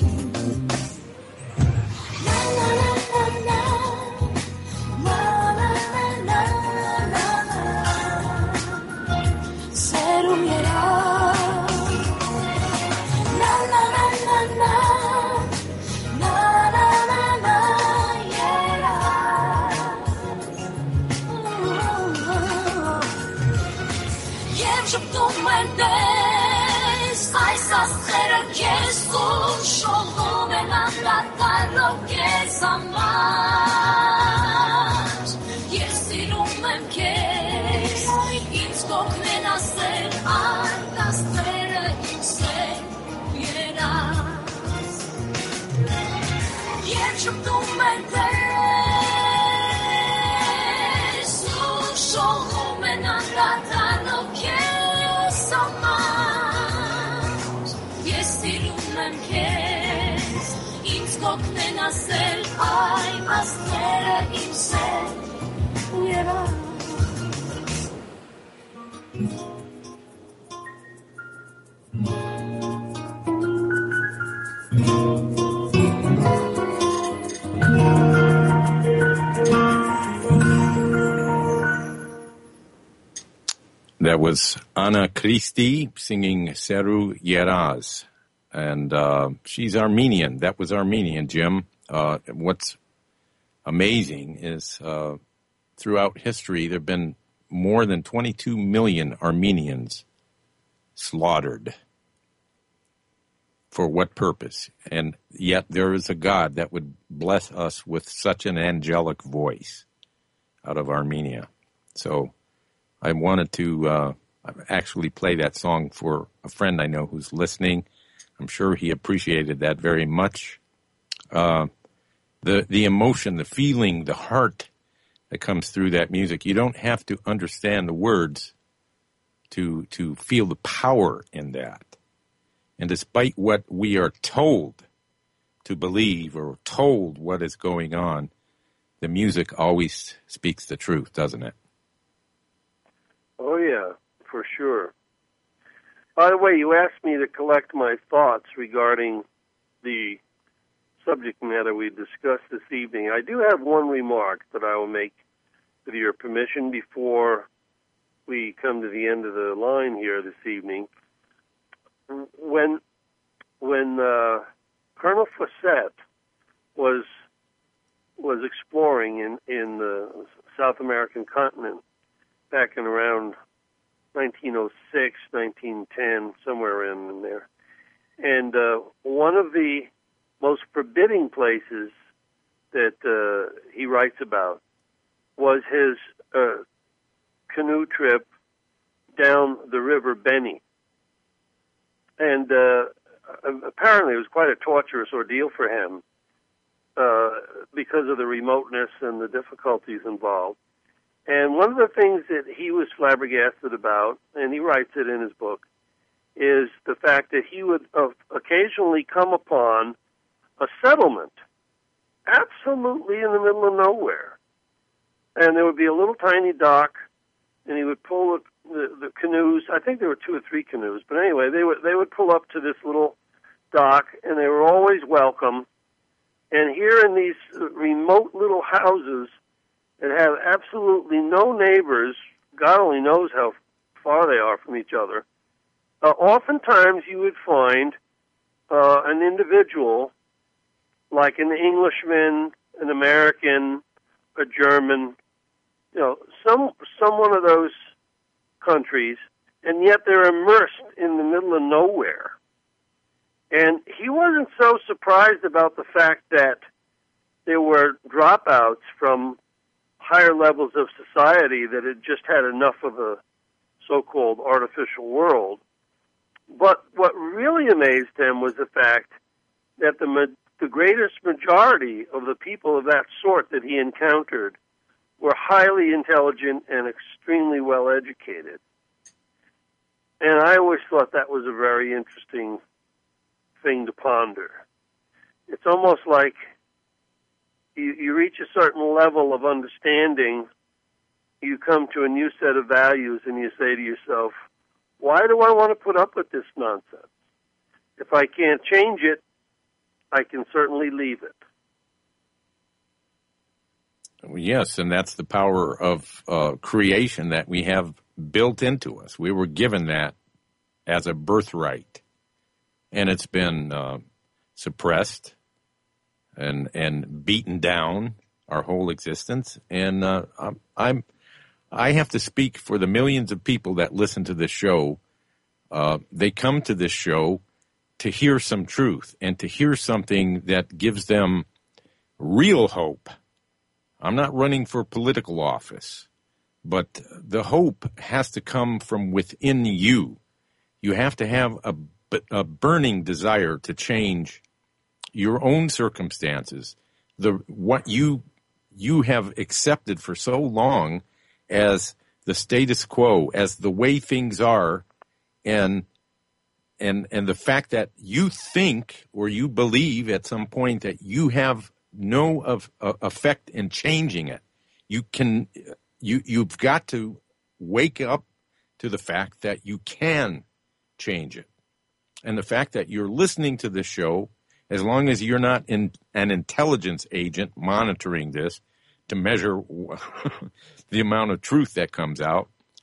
Yes, oh, show me na plata lo que es amar. Yes, sirumem kes, ins kokne nasel altas tere imse vieras. Yes, shuptumen tes, oh, show me na plata lo que es amar. Yes, sirumem kes, ins kokne nasel altas tere imse vieras. Thank you. That was Anna Christie singing Seru Yeraz. And uh, she's Armenian. That was Armenian, Jim. Uh, what's amazing is uh, throughout history, there have been more than twenty-two million Armenians slaughtered. For what purpose? And yet there is a God that would bless us with such an angelic voice out of Armenia. So I wanted to uh, actually play that song for a friend I know who's listening. I'm sure he appreciated that very much. Uh, the the emotion, the feeling, the heart that comes through that music. You don't have to understand the words to to feel the power in that. And despite what we are told to believe or told what is going on, the music always speaks the truth, doesn't it? Oh, yeah, for sure. By the way, you asked me to collect my thoughts regarding the subject matter we discussed this evening. I do have one remark that I will make, with your permission, before we come to the end of the line here this evening. When when uh, Colonel Fawcett was was exploring in, in the South American continent back in around nineteen oh six, nineteen ten, somewhere in there, and uh, one of the most forbidding places that uh, he writes about was his uh, canoe trip down the River Beni. And uh, apparently it was quite a torturous ordeal for him uh, because of the remoteness and the difficulties involved. And one of the things that he was flabbergasted about, and he writes it in his book, is the fact that he would uh, occasionally come upon a settlement absolutely in the middle of nowhere. And there would be a little tiny dock, and he would pull the The, the canoes. I think there were two or three canoes, but anyway, they would they would pull up to this little dock, and they were always welcome. And here in these remote little houses that have absolutely no neighbors, God only knows how far they are from each other, uh, oftentimes you would find uh, an individual, like an Englishman, an American, a German, you know, some some one of those countries, and yet they're immersed in the middle of nowhere. And he wasn't so surprised about the fact that there were dropouts from higher levels of society that had just had enough of a so-called artificial world. But what really amazed him was the fact that the, ma- the greatest majority of the people of that sort that he encountered were highly intelligent and extremely well educated. And I always thought that was a very interesting thing to ponder. It's almost like you, you reach a certain level of understanding, you come to a new set of values, and you say to yourself, why do I want to put up with this nonsense? If I can't change it, I can certainly leave it. Yes, and that's the power of uh, creation that we have built into us. We were given that as a birthright, and it's been uh, suppressed and and beaten down our whole existence. And uh, I'm, I'm I have to speak for the millions of people that listen to this show. Uh, they come to this show to hear some truth and to hear something that gives them real hope. I'm not running for political office, but the hope has to come from within you. You have to have a, a burning desire to change your own circumstances, the what you you have accepted for so long as the status quo, as the way things are, and and and the fact that you think or you believe at some point that you have no of, uh, effect in changing it. You can, you you've got to wake up to the fact that you can change it, and the fact that you're listening to this show, as long as you're not in an intelligence agent monitoring this to measure the amount of truth that comes out,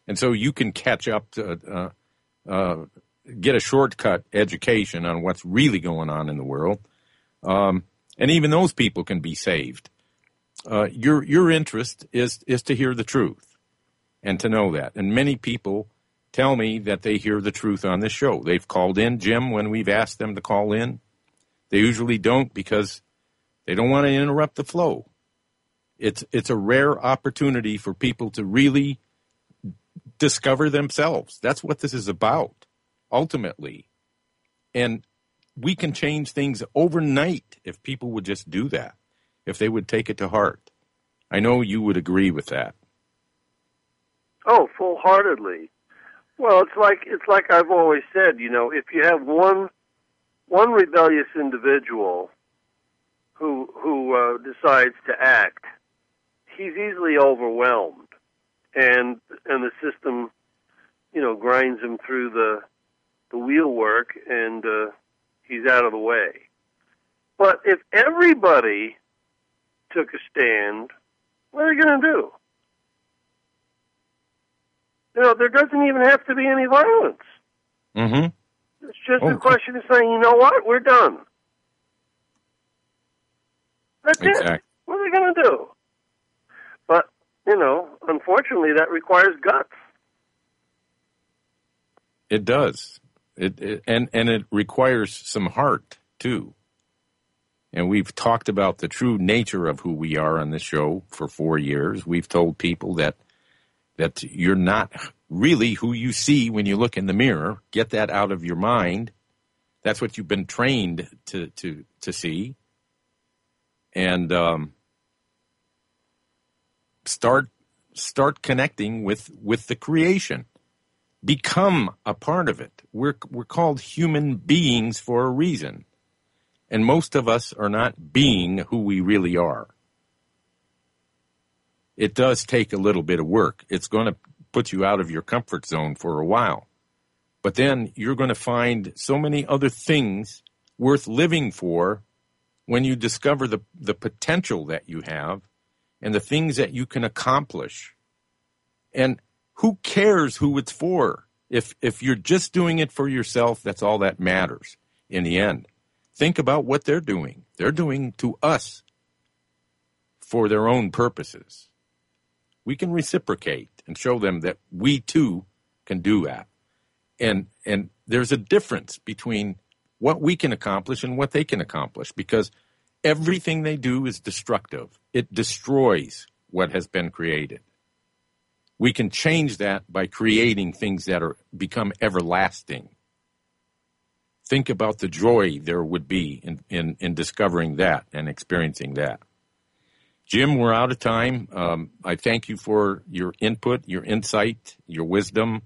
And so you can catch up to, uh, uh, get a shortcut education on what's really going on in the world. Um, and even those people can be saved. Uh, your, your interest is, is to hear the truth and to know that. And many people tell me that they hear the truth on this show. They've called in, Jim, when we've asked them to call in. They usually don't because they don't want to interrupt the flow. It's, it's a rare opportunity for people to really discover themselves. That's what this is about, ultimately. And we can change things overnight if people would just do that, if they would take it to heart. I know you would agree with that. Oh, full-heartedly. Well, it's like it's like I've always said, you know, if you have one one rebellious individual who who uh, decides to act, he's easily overwhelmed, and and the system, you know, grinds him through the the wheelwork, and uh, he's out of the way. But if everybody took a stand, what are they going to do? You know, there doesn't even have to be any violence. Mm-hmm. It's just oh, a question of saying, you know what, we're done. That's exactly. it. What are they going to do? But, you know, unfortunately, that requires guts. It does. It, it and, and it requires some heart, too. And we've talked about the true nature of who we are on this show for four years. We've told people that that you're not really who you see when you look in the mirror. Get that out of your mind. That's what you've been trained to to, to see. And um, start start connecting with, with the creation. Become a part of it. We're we're called human beings for a reason. And most of us are not being who we really are. It does take a little bit of work. It's going to put you out of your comfort zone for a while. But then you're going to find so many other things worth living for when you discover the, the potential that you have and the things that you can accomplish. And who cares who it's for? If if you're just doing it for yourself, that's all that matters in the end. Think about what they're doing. They're doing to us for their own purposes. We can reciprocate and show them that we too can do that. And and there's a difference between what we can accomplish and what they can accomplish, because everything they do is destructive. It destroys what has been created. We can change that by creating things that are become everlasting. Think about the joy there would be in, in, in discovering that and experiencing that. Jim, we're out of time. Um, I thank you for your input, your insight, your wisdom,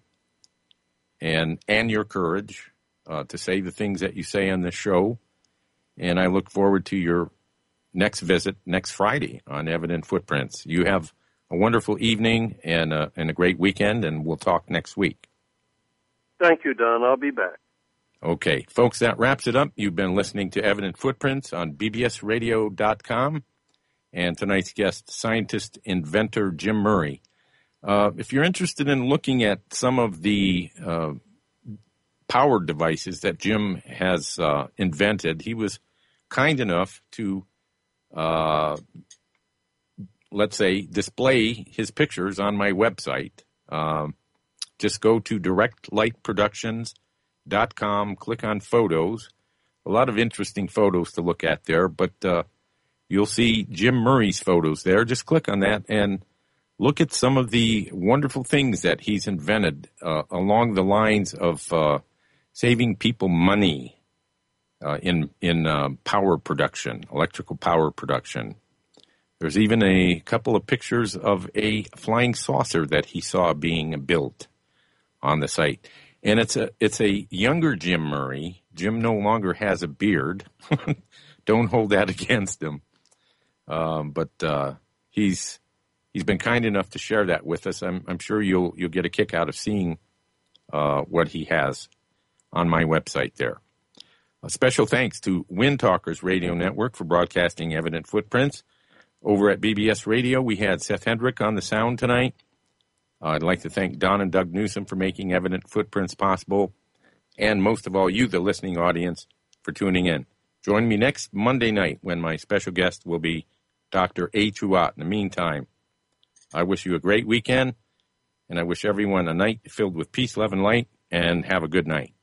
and and your courage uh, to say the things that you say on this show. And I look forward to your next visit next Friday on Evident Footprints. You have a wonderful evening and a, and a great weekend, and we'll talk next week. Thank you, Don. I'll be back. Okay, folks, that wraps it up. You've been listening to Evident Footprints on B B S radio dot com. And tonight's guest, scientist, inventor Jim Murray. Uh, if you're interested in looking at some of the uh, power devices that Jim has uh, invented, he was kind enough to, uh, let's say, display his pictures on my website. Um, just go to direct light productions dot com, click on photos. A lot of interesting photos to look at there, but uh, you'll see Jim Murray's photos there. Just click on that and look at some of the wonderful things that he's invented uh, along the lines of uh, saving people money uh, in in uh, power production, electrical power production. There's even a couple of pictures of a flying saucer that he saw being built on the site. And it's a it's a younger Jim Murray. Jim no longer has a beard. Don't hold that against him. Um, but uh, he's he's been kind enough to share that with us. I'm I'm sure you'll you'll get a kick out of seeing uh, what he has on my website there. A special thanks to Wind Talkers Radio Network for broadcasting Evident Footprints. Over at B B S Radio, we had Seth Hendrick on the sound tonight. Uh, I'd like to thank Don and Doug Newsom for making Evident Footprints possible, and most of all, you, the listening audience, for tuning in. Join me next Monday night when my special guest will be Doctor A. Truott. In the meantime, I wish you a great weekend, and I wish everyone a night filled with peace, love, and light, and have a good night.